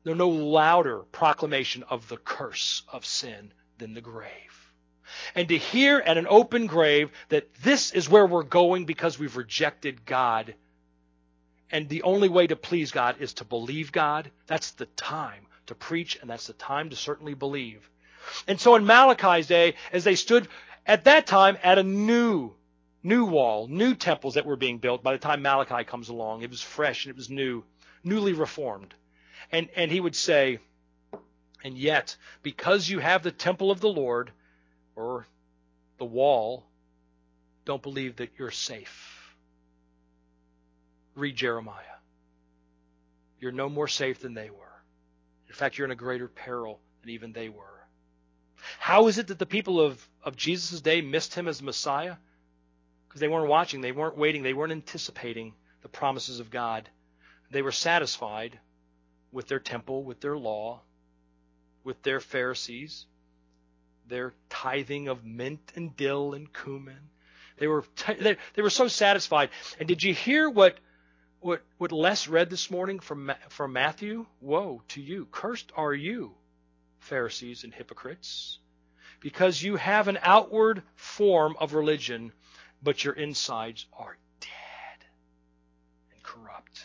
There's no louder proclamation of the curse of sin than the grave. And to hear at an open grave that this is where we're going because we've rejected God, and the only way to please God is to believe God, that's the time to preach, and that's the time to certainly believe. And so in Malachi's day, as they stood at that time at a new, new wall, new temples that were being built by the time Malachi comes along, it was fresh and it was new, newly reformed. And, and he would say, and yet, because you have the temple of the Lord, or the wall, don't believe that you're safe. Read Jeremiah. You're no more safe than they were. In fact, you're in a greater peril than even they were. How is it that the people of, of Jesus' day missed him as Messiah? Because they weren't watching, they weren't waiting, they weren't anticipating the promises of God. They were satisfied with their temple, with their law, with their Pharisees, their tithing of mint and dill and cumin. They were t- they, they were so satisfied. And did you hear what what what Les read this morning from from Matthew? Woe to you! Cursed are you, Pharisees and hypocrites, because you have an outward form of religion, but your insides are dead and corrupt.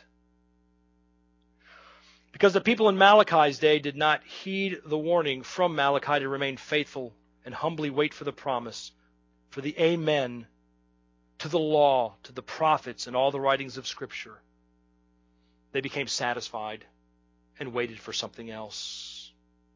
Because the people in Malachi's day did not heed the warning from Malachi to remain faithful and humbly wait for the promise, for the amen, to the law, to the prophets, and all the writings of Scripture. They became satisfied and waited for something else.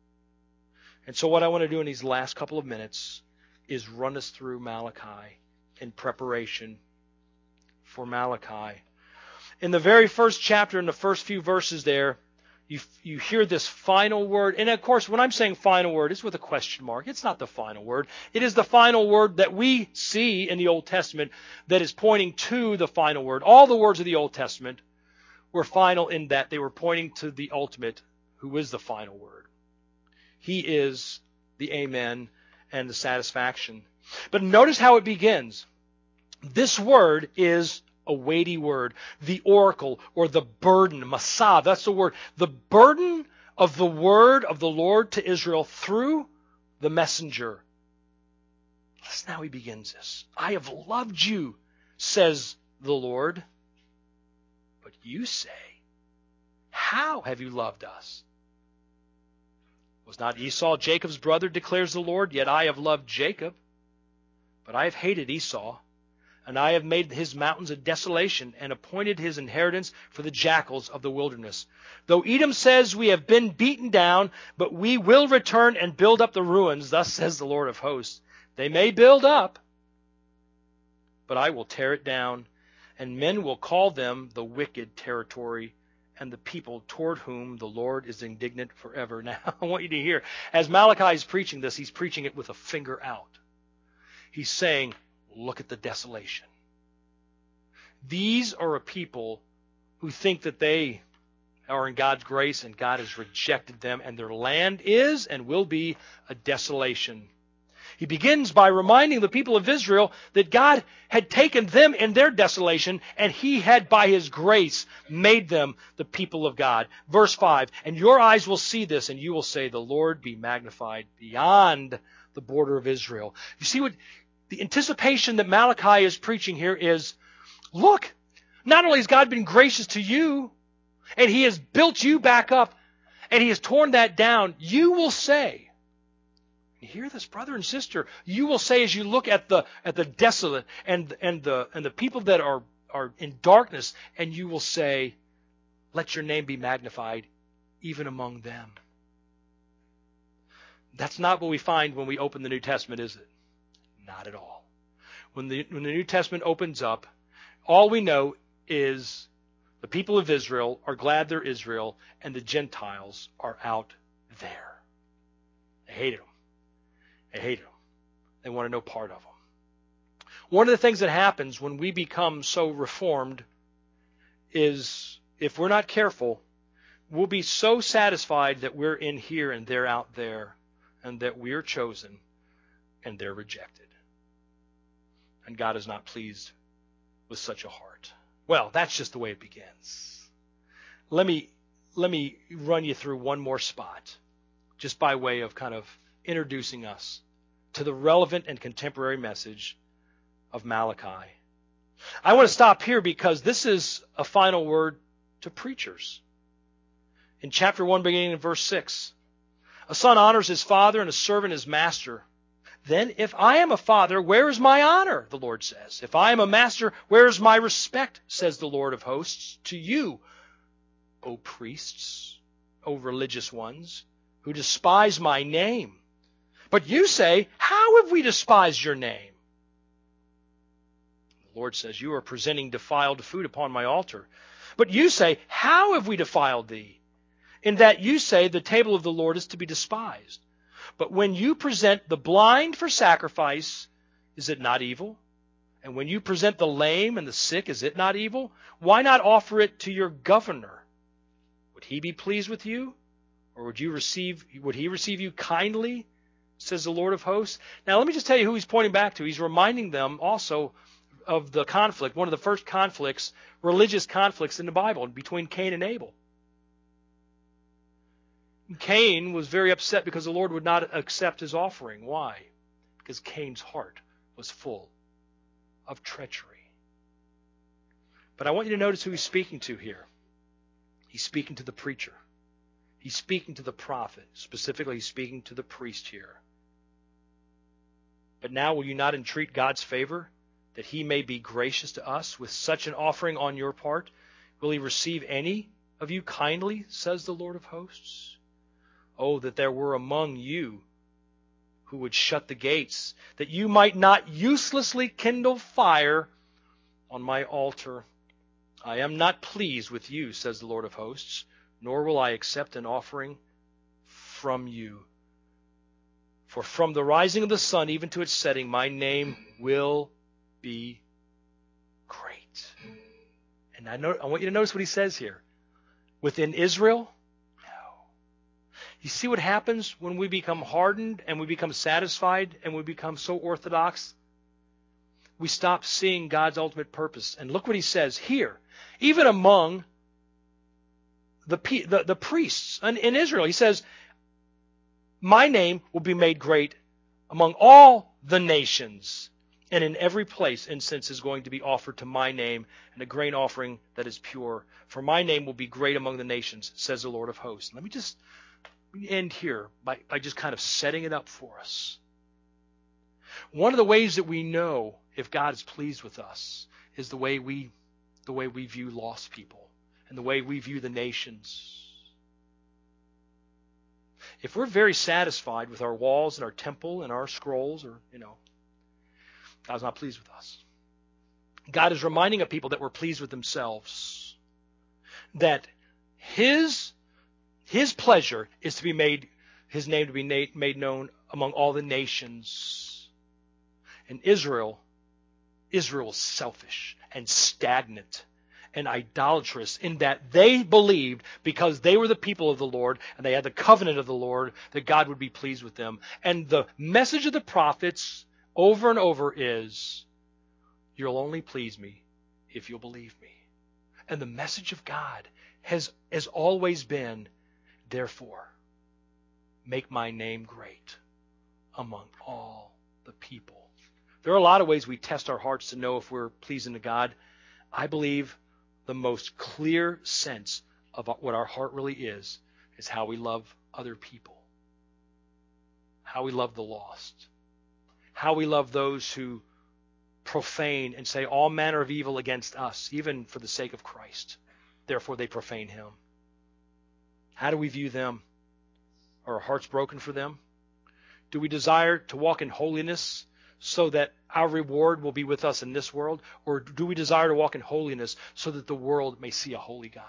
And so what I want to do in these last couple of minutes is run us through Malachi in preparation for Malachi. In the very first chapter, in the first few verses there, You, you hear this final word. And of course, when I'm saying final word, it's with a question mark. It's not the final word. It is the final word that we see in the Old Testament that is pointing to the final word. All the words of the Old Testament were final in that they were pointing to the ultimate, who is the final word. He is the amen and the satisfaction. But notice how it begins. This word is a weighty word, the oracle or the burden, masah, that's the word. The burden of the word of the Lord to Israel through the messenger. Listen how he begins this. I have loved you, says the Lord. But you say, how have you loved us? Was not Esau Jacob's brother, declares the Lord? Yet I have loved Jacob, but I have hated Esau. And I have made his mountains a desolation and appointed his inheritance for the jackals of the wilderness. Though Edom says, we have been beaten down, but we will return and build up the ruins, thus says the Lord of hosts. They may build up, but I will tear it down, and men will call them the wicked territory and the people toward whom the Lord is indignant forever. Now, I want you to hear, as Malachi is preaching this, he's preaching it with a finger out. He's saying, look at the desolation. These are a people who think that they are in God's grace and God has rejected them, and their land is and will be a desolation. He begins by reminding the people of Israel that God had taken them in their desolation, and he had by his grace made them the people of God. Verse five, and your eyes will see this, and you will say, the Lord be magnified beyond the border of Israel. You see what the anticipation that Malachi is preaching here is, look, not only has God been gracious to you, and he has built you back up, and he has torn that down, you will say, you hear this, brother and sister, you will say as you look at the at the desolate and and the and the people that are, are in darkness, and you will say, let your name be magnified even among them. That's not what we find when we open the New Testament, is it? Not at all. When the, when the New Testament opens up, all we know is the people of Israel are glad they're Israel, and the Gentiles are out there. They hated them. They hated them. They want to no part of them. One of the things that happens when we become so reformed is, if we're not careful, we'll be so satisfied that we're in here and they're out there, and that we're chosen and they're rejected. And God is not pleased with such a heart. Well, that's just the way it begins. Let me let me run you through one more spot, just by way of kind of introducing us to the relevant and contemporary message of Malachi. I want to stop here because this is a final word to preachers. In chapter one, beginning in verse six, a son honors his father and a servant his master. Then, if I am a father, where is my honor? The Lord says. If I am a master, where is my respect? Says the Lord of hosts. To you, O priests, O religious ones, who despise my name. But you say, how have we despised your name? The Lord says, you are presenting defiled food upon my altar. But you say, how have we defiled thee? In that you say the table of the Lord is to be despised. But when you present the blind for sacrifice, is it not evil? And when you present the lame and the sick, is it not evil? Why not offer it to your governor? Would he be pleased with you? Or would you receive, would he receive you kindly? Says the Lord of hosts. Now let me just tell you who he's pointing back to. He's reminding them also of the conflict, one of the first conflicts, religious conflicts in the Bible between Cain and Abel. Cain was very upset because the Lord would not accept his offering. Why? Because Cain's heart was full of treachery. But I want you to notice who he's speaking to here. He's speaking to the preacher. He's speaking to the prophet. Specifically, he's speaking to the priest here. But now will you not entreat God's favor, that he may be gracious to us with such an offering on your part? Will he receive any of you kindly, says the Lord of hosts? Oh, that there were among you who would shut the gates, that you might not uselessly kindle fire on my altar. I am not pleased with you, says the Lord of hosts, nor will I accept an offering from you. For from the rising of the sun even to its setting, my name will be great. And I, know, I want you to notice what he says here. Within Israel, you see what happens when we become hardened and we become satisfied and we become so orthodox? We stop seeing God's ultimate purpose. And look what he says here. Even among the, the, the priests in, in Israel, he says, my name will be made great among all the nations. And in every place incense is going to be offered to my name, and a grain offering that is pure. For my name will be great among the nations, says the Lord of hosts. Let me just end here by, by just kind of setting it up for us. One of the ways that we know if God is pleased with us is the way we the way we view lost people and the way we view the nations. If we're very satisfied with our walls and our temple and our scrolls, or you know, God's not pleased with us. God is reminding a people that we're pleased with themselves, that His His pleasure is to be made, His name to be made known among all the nations. And Israel, Israel is selfish and stagnant and idolatrous in that they believed, because they were the people of the Lord and they had the covenant of the Lord, that God would be pleased with them. And the message of the prophets over and over is, you'll only please me if you'll believe me. And the message of God has, has always been, therefore, make my name great among all the people. There are a lot of ways we test our hearts to know if we're pleasing to God. I believe the most clear sense of what our heart really is, is how we love other people. How we love the lost. How we love those who profane and say all manner of evil against us, even for the sake of Christ. Therefore they profane Him. How do we view them? Are our hearts broken for them? Do we desire to walk in holiness so that our reward will be with us in this world? Or do we desire to walk in holiness so that the world may see a holy God?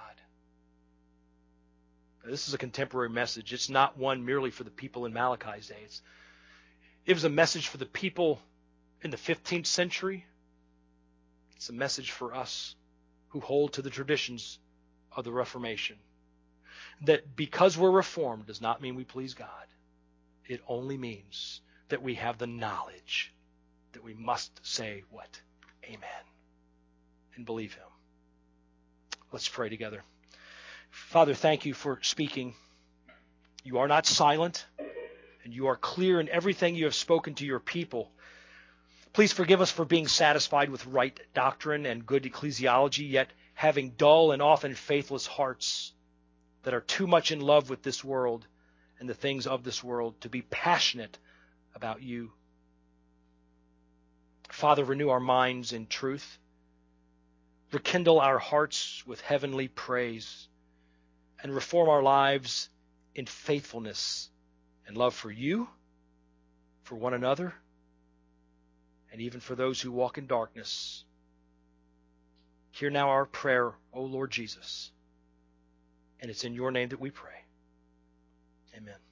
Now, this is a contemporary message. It's not one merely for the people in Malachi's day. It's, it was a message for the people in the fifteenth century. It's a message for us who hold to the traditions of the Reformation. That because we're reformed does not mean we please God. It only means that we have the knowledge that we must say what? Amen. And believe Him. Let's pray together. Father, thank you for speaking. You are not silent, and you are clear in everything you have spoken to your people. Please forgive us for being satisfied with right doctrine and good ecclesiology, yet having dull and often faithless hearts that are too much in love with this world and the things of this world to be passionate about you. Father, renew our minds in truth. Rekindle our hearts with heavenly praise, and reform our lives in faithfulness and love for you, for one another, and even for those who walk in darkness. Hear now our prayer, O Lord Jesus, and it's in your name that we pray. Amen.